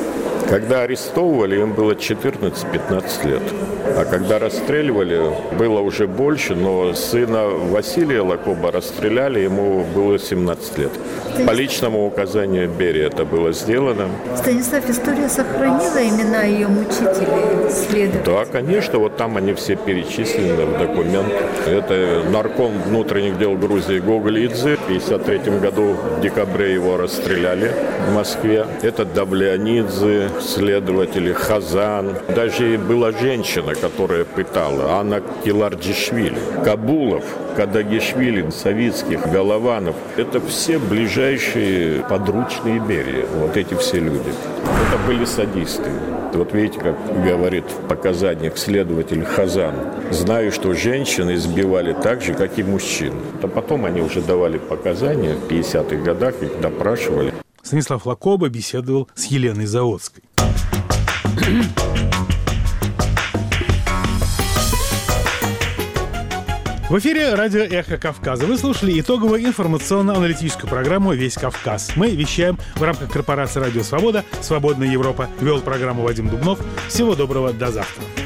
Когда арестовывали, им было четырнадцать-пятнадцать лет. А когда расстреливали, было уже больше, но сына Василия Лакоба расстреляли, ему было семнадцать лет. По личному указанию Берии это было сделано. Станислав, история сохранила имена ее мучителей, следователей? Да, конечно, вот там они все перечислены в документ. Это нарком внутренних дел Грузии Гоголидзе. В пятьдесят третьем году в декабре его расстреляли в Москве. Это Давлеонидзе, следователи, Хазан. Даже была женщина, которая пытала, Анна Киларджишвили. Кабулов, Кадагишвили, Савицких, Голованов. Это все ближайшие подручные Берии. Вот эти все люди. Это были садисты. Вот видите, как говорит в показаниях следователь Хазан. Знаю, что женщин избивали так же, как и мужчин. А потом они уже давали показания в пятидесятых годах, их допрашивали. Станислав Лакоба беседовал с Еленой Заотской. В эфире радио «Эхо Кавказа». Вы слушали итоговую информационно-аналитическую программу «Весь Кавказ». Мы вещаем в рамках корпорации «Радио Свобода». «Свободная Европа». Вел программу Вадим Дубнов. Всего доброго, до завтра.